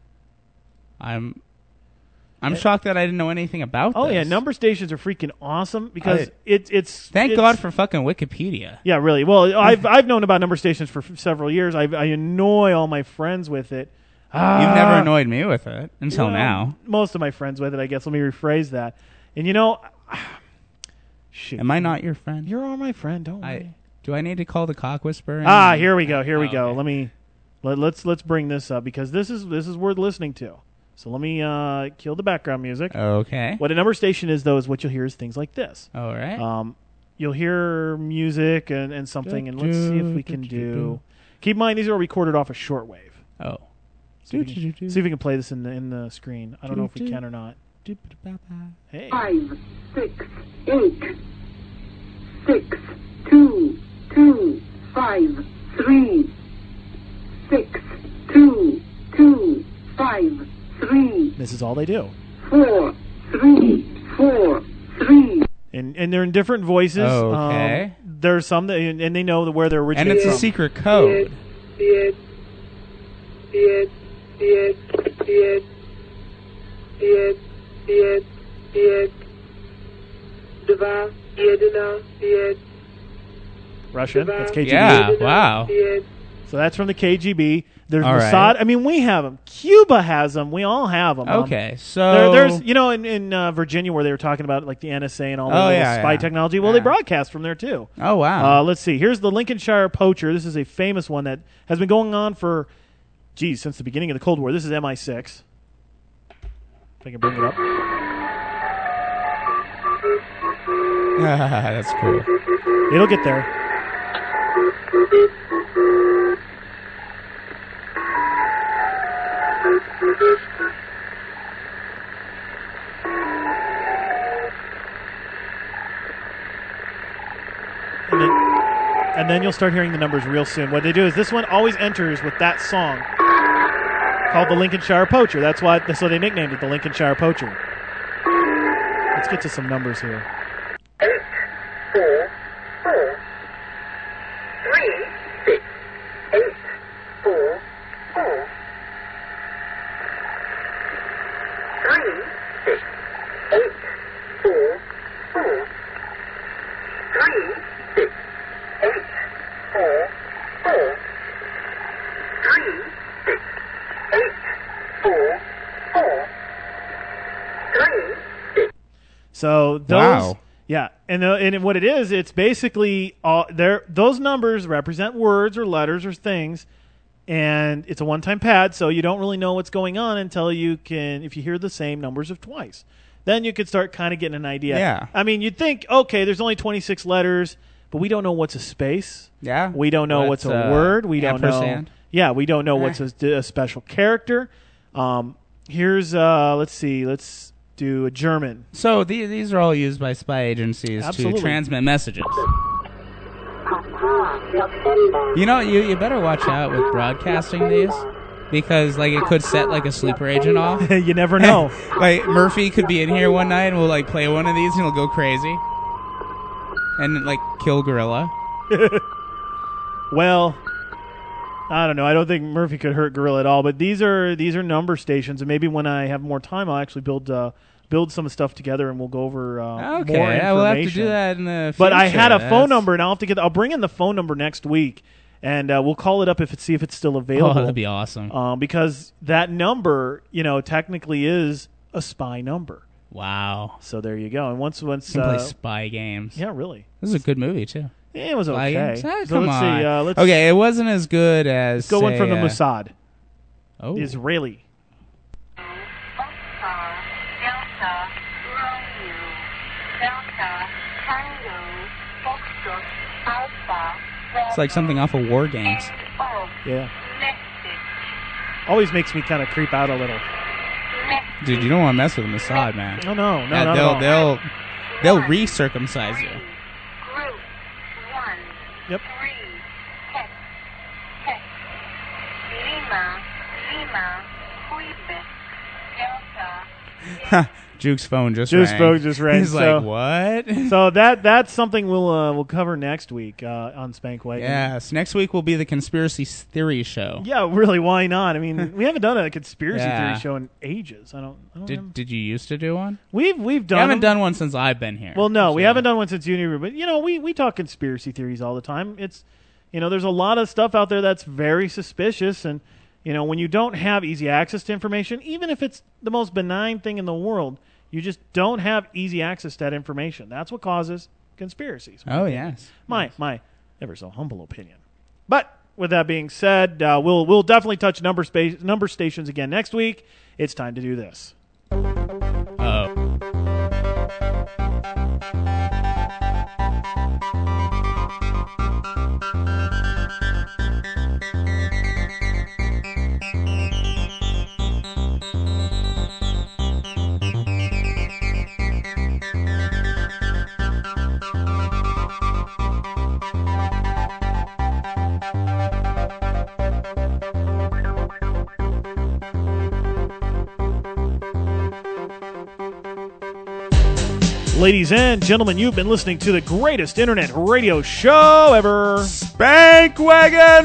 I'm I'm Eh. shocked that I didn't know anything about Oh this. yeah, number stations are freaking awesome because I- it's it's. Thank it's, God for fucking Wikipedia. Yeah, really. Well, I've I've known about number stations for f- several years. I've, I annoy all my friends with it. You've never Ah. annoyed me with it until Well, now. Most of my friends with it, I guess. Let me rephrase that. And you know, shoot. Am I not your friend? You're all my friend. Don't I, worry. do I need to call the cock whisperer? Ah, here we go. Here we Oh, go. okay. Let me let, let's let's bring this up because this is this is worth listening to. So let me uh, kill the background music. Okay. What a number station is, though, is what you'll hear is things like this. All right. Um, you'll hear music and, and something, and let's see if we can do. Keep in mind these are recorded off a shortwave. Oh. See if, we can, see if we can play this in the in the screen. I don't know if we can or not. Hey. Five, six, eight, six, two, two, five, three, six, two, two, five, three, This is all they do. four, three, four, three. And and they're in different voices. Okay. Um, there's some that, and and they know where they're And originating it's a from. secret code. Pięć, pięć, pięć, pięć, pięć, pięć, pięć, dwa, jedna, pięć, Russian. That's K G B. Yeah, wow. pięć, So that's from the K G B. There's All Mossad. right. I mean, we have them. Cuba has them. We all have them. Okay, um, so there, there's you know in, in uh, Virginia where they were talking about like the N S A and all the Oh, little yeah, spy yeah. technology. Well, Yeah. they broadcast from there too. Oh, wow. Uh, let's see. Here's the Lincolnshire Poacher. This is a famous one that has been going on for, geez, since the beginning of the Cold War. This is M I six. If I can bring it up. That's cool. It'll get there. And then, and then you'll start hearing the numbers real soon. What they do is this one always enters with that song called the Lincolnshire Poacher. That's why so they nicknamed it the Lincolnshire Poacher. Let's get to some numbers here. Four, four, three, six, eight, four, four, three, six, eight, four, four, three, six, eight, four, four, three, six, eight, four, four, three, six. So those, Wow. yeah, and uh, and what it is, it's basically all there. Those numbers represent words or letters or things, and it's a one-time pad, so you don't really know what's going on until you can, if you hear the same numbers of twice, then you could start kind of getting an idea. Yeah. I mean, you'd think, okay, there's only twenty-six letters, but we don't know what's a space. Yeah. We don't know what's, What's, a uh, word. We don't know. ampersand? Yeah, we don't know Eh. what's a, a special character. Um, here's uh, let's see, let's do a German. So the, these are all used by spy agencies Absolutely. to transmit messages. You know, you, you better watch out with broadcasting these, because like it could set like a sleeper agent off. You never know. Like Murphy could be in here one night and we'll like play one of these and he'll go crazy and like kill Gorilla. Well, I don't know. I don't think Murphy could hurt Gorilla at all. But these are these are number stations, and maybe when I have more time, I'll actually build uh, build some stuff together, and we'll go over uh, Okay, more information. I will have to do that in the But I future. had a That's- phone number, and I'll have to get. I'll bring in the phone number next week, and uh, we'll call it up if it see if it's still available. Oh, that'd be awesome. Um, because that number, you know, technically is a spy number. Wow. So there you go. And once once You can uh, play spy games. Yeah, really. This is a good movie too. It was Spy okay. games? Ah, So come let's on. see. Uh, let's okay, it wasn't as good as let's go one say, from the uh, Mossad. Oh, The Israeli. It's like something off of War Games. Yeah. Always makes me kind of creep out a little. Dude, you don't want to mess with Mossad, man. No, no, no, Uh, no, they'll no. they'll they'll recircumcise you. Yep. Juke's phone just Juke's rang. phone just rang. He's so, like, what? So that that's something we'll uh, we'll cover next week uh, on Spank Wagon. Yes, next week will be the conspiracy theory show. Yeah, really. Why not? I mean, we haven't done a conspiracy Yeah. theory show in ages. I don't. I don't remember. Did Did you used to do one? We've we've done. You haven't them. done one since I've been here. Well, no, we So- haven't done one since uni. But you know, we we talk conspiracy theories all the time. It's you know, there's a lot of stuff out there that's very suspicious, and you know, when you don't have easy access to information, even if it's the most benign thing in the world, you just don't have easy access to that information. That's what causes conspiracies. Oh yes, my my ever so humble opinion. But with that being said, uh, we'll we'll definitely touch number space number stations again next week. It's time to do this. Oh. Ladies and gentlemen, you've been listening to the greatest internet radio show ever. Spank Wagon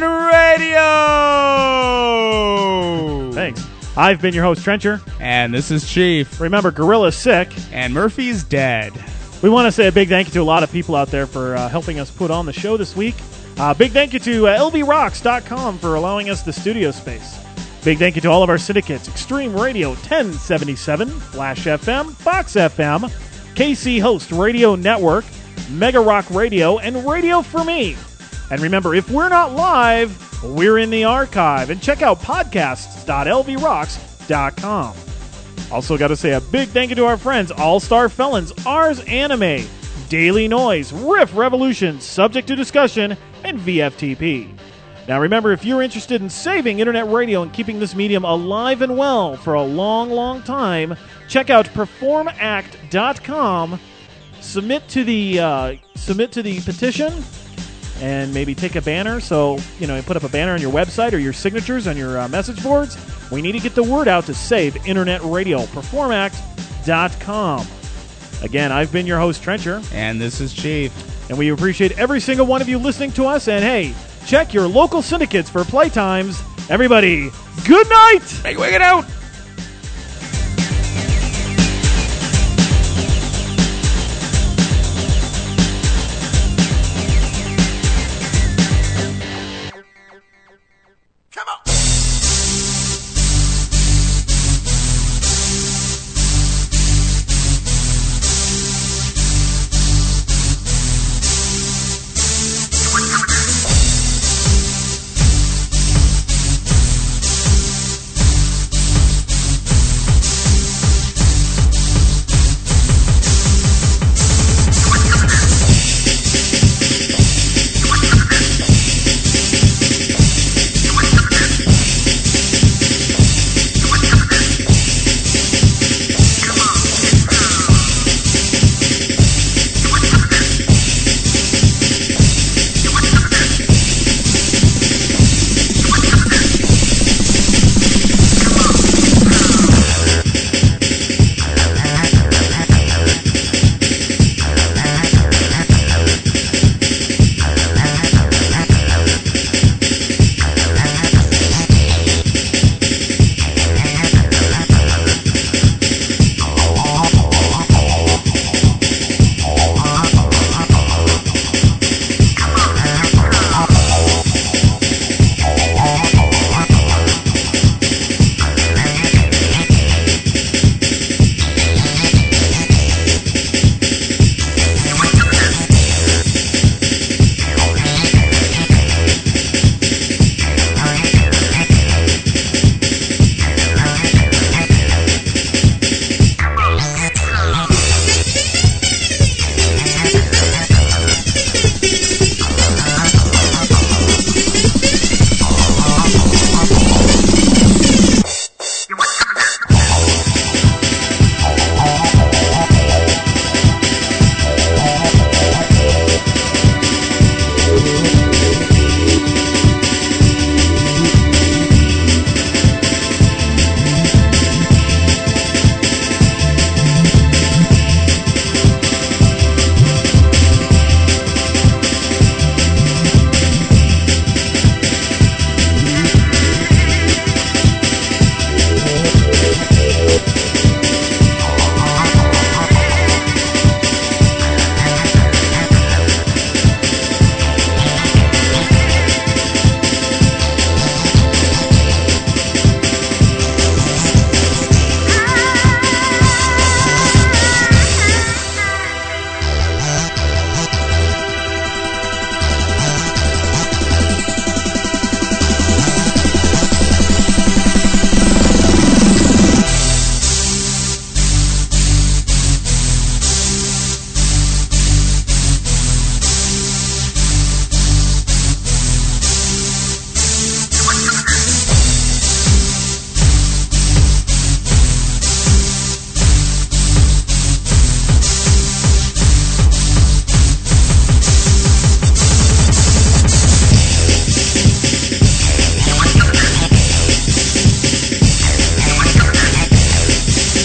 Radio! Thanks. I've been your host, Trencher. And this is Chief. Remember, Gorilla's sick. And Murphy's dead. We want to say a big thank you to a lot of people out there for uh, helping us put on the show this week. Uh, big thank you to uh, L V rocks dot com for allowing us the studio space. Big thank you to all of our syndicates: Extreme Radio ten seventy-seven, Flash F M, Fox F M, K C Host Radio Network, Mega Rock Radio, and Radio for Me. And remember, if we're not live, we're in the archive. And check out podcasts dot L V rocks dot com. Also got to say a big thank you to our friends All Star Felons, Ars Anime, Daily Noise, Riff Revolution, Subject to Discussion, and V F T P. Now remember, if you're interested in saving internet radio and keeping this medium alive and well for a long, long time, check out perform act dot com. Submit to the uh, submit to the petition, and maybe take a banner. So, you know, put up a banner on your website or your signatures on your uh, message boards. We need to get the word out to save internet radio. perform act dot com. Again, I've been your host, Trencher. And this is Chief. And we appreciate every single one of you listening to us. And hey, check your local syndicates for playtimes. Everybody, good night! Make it out!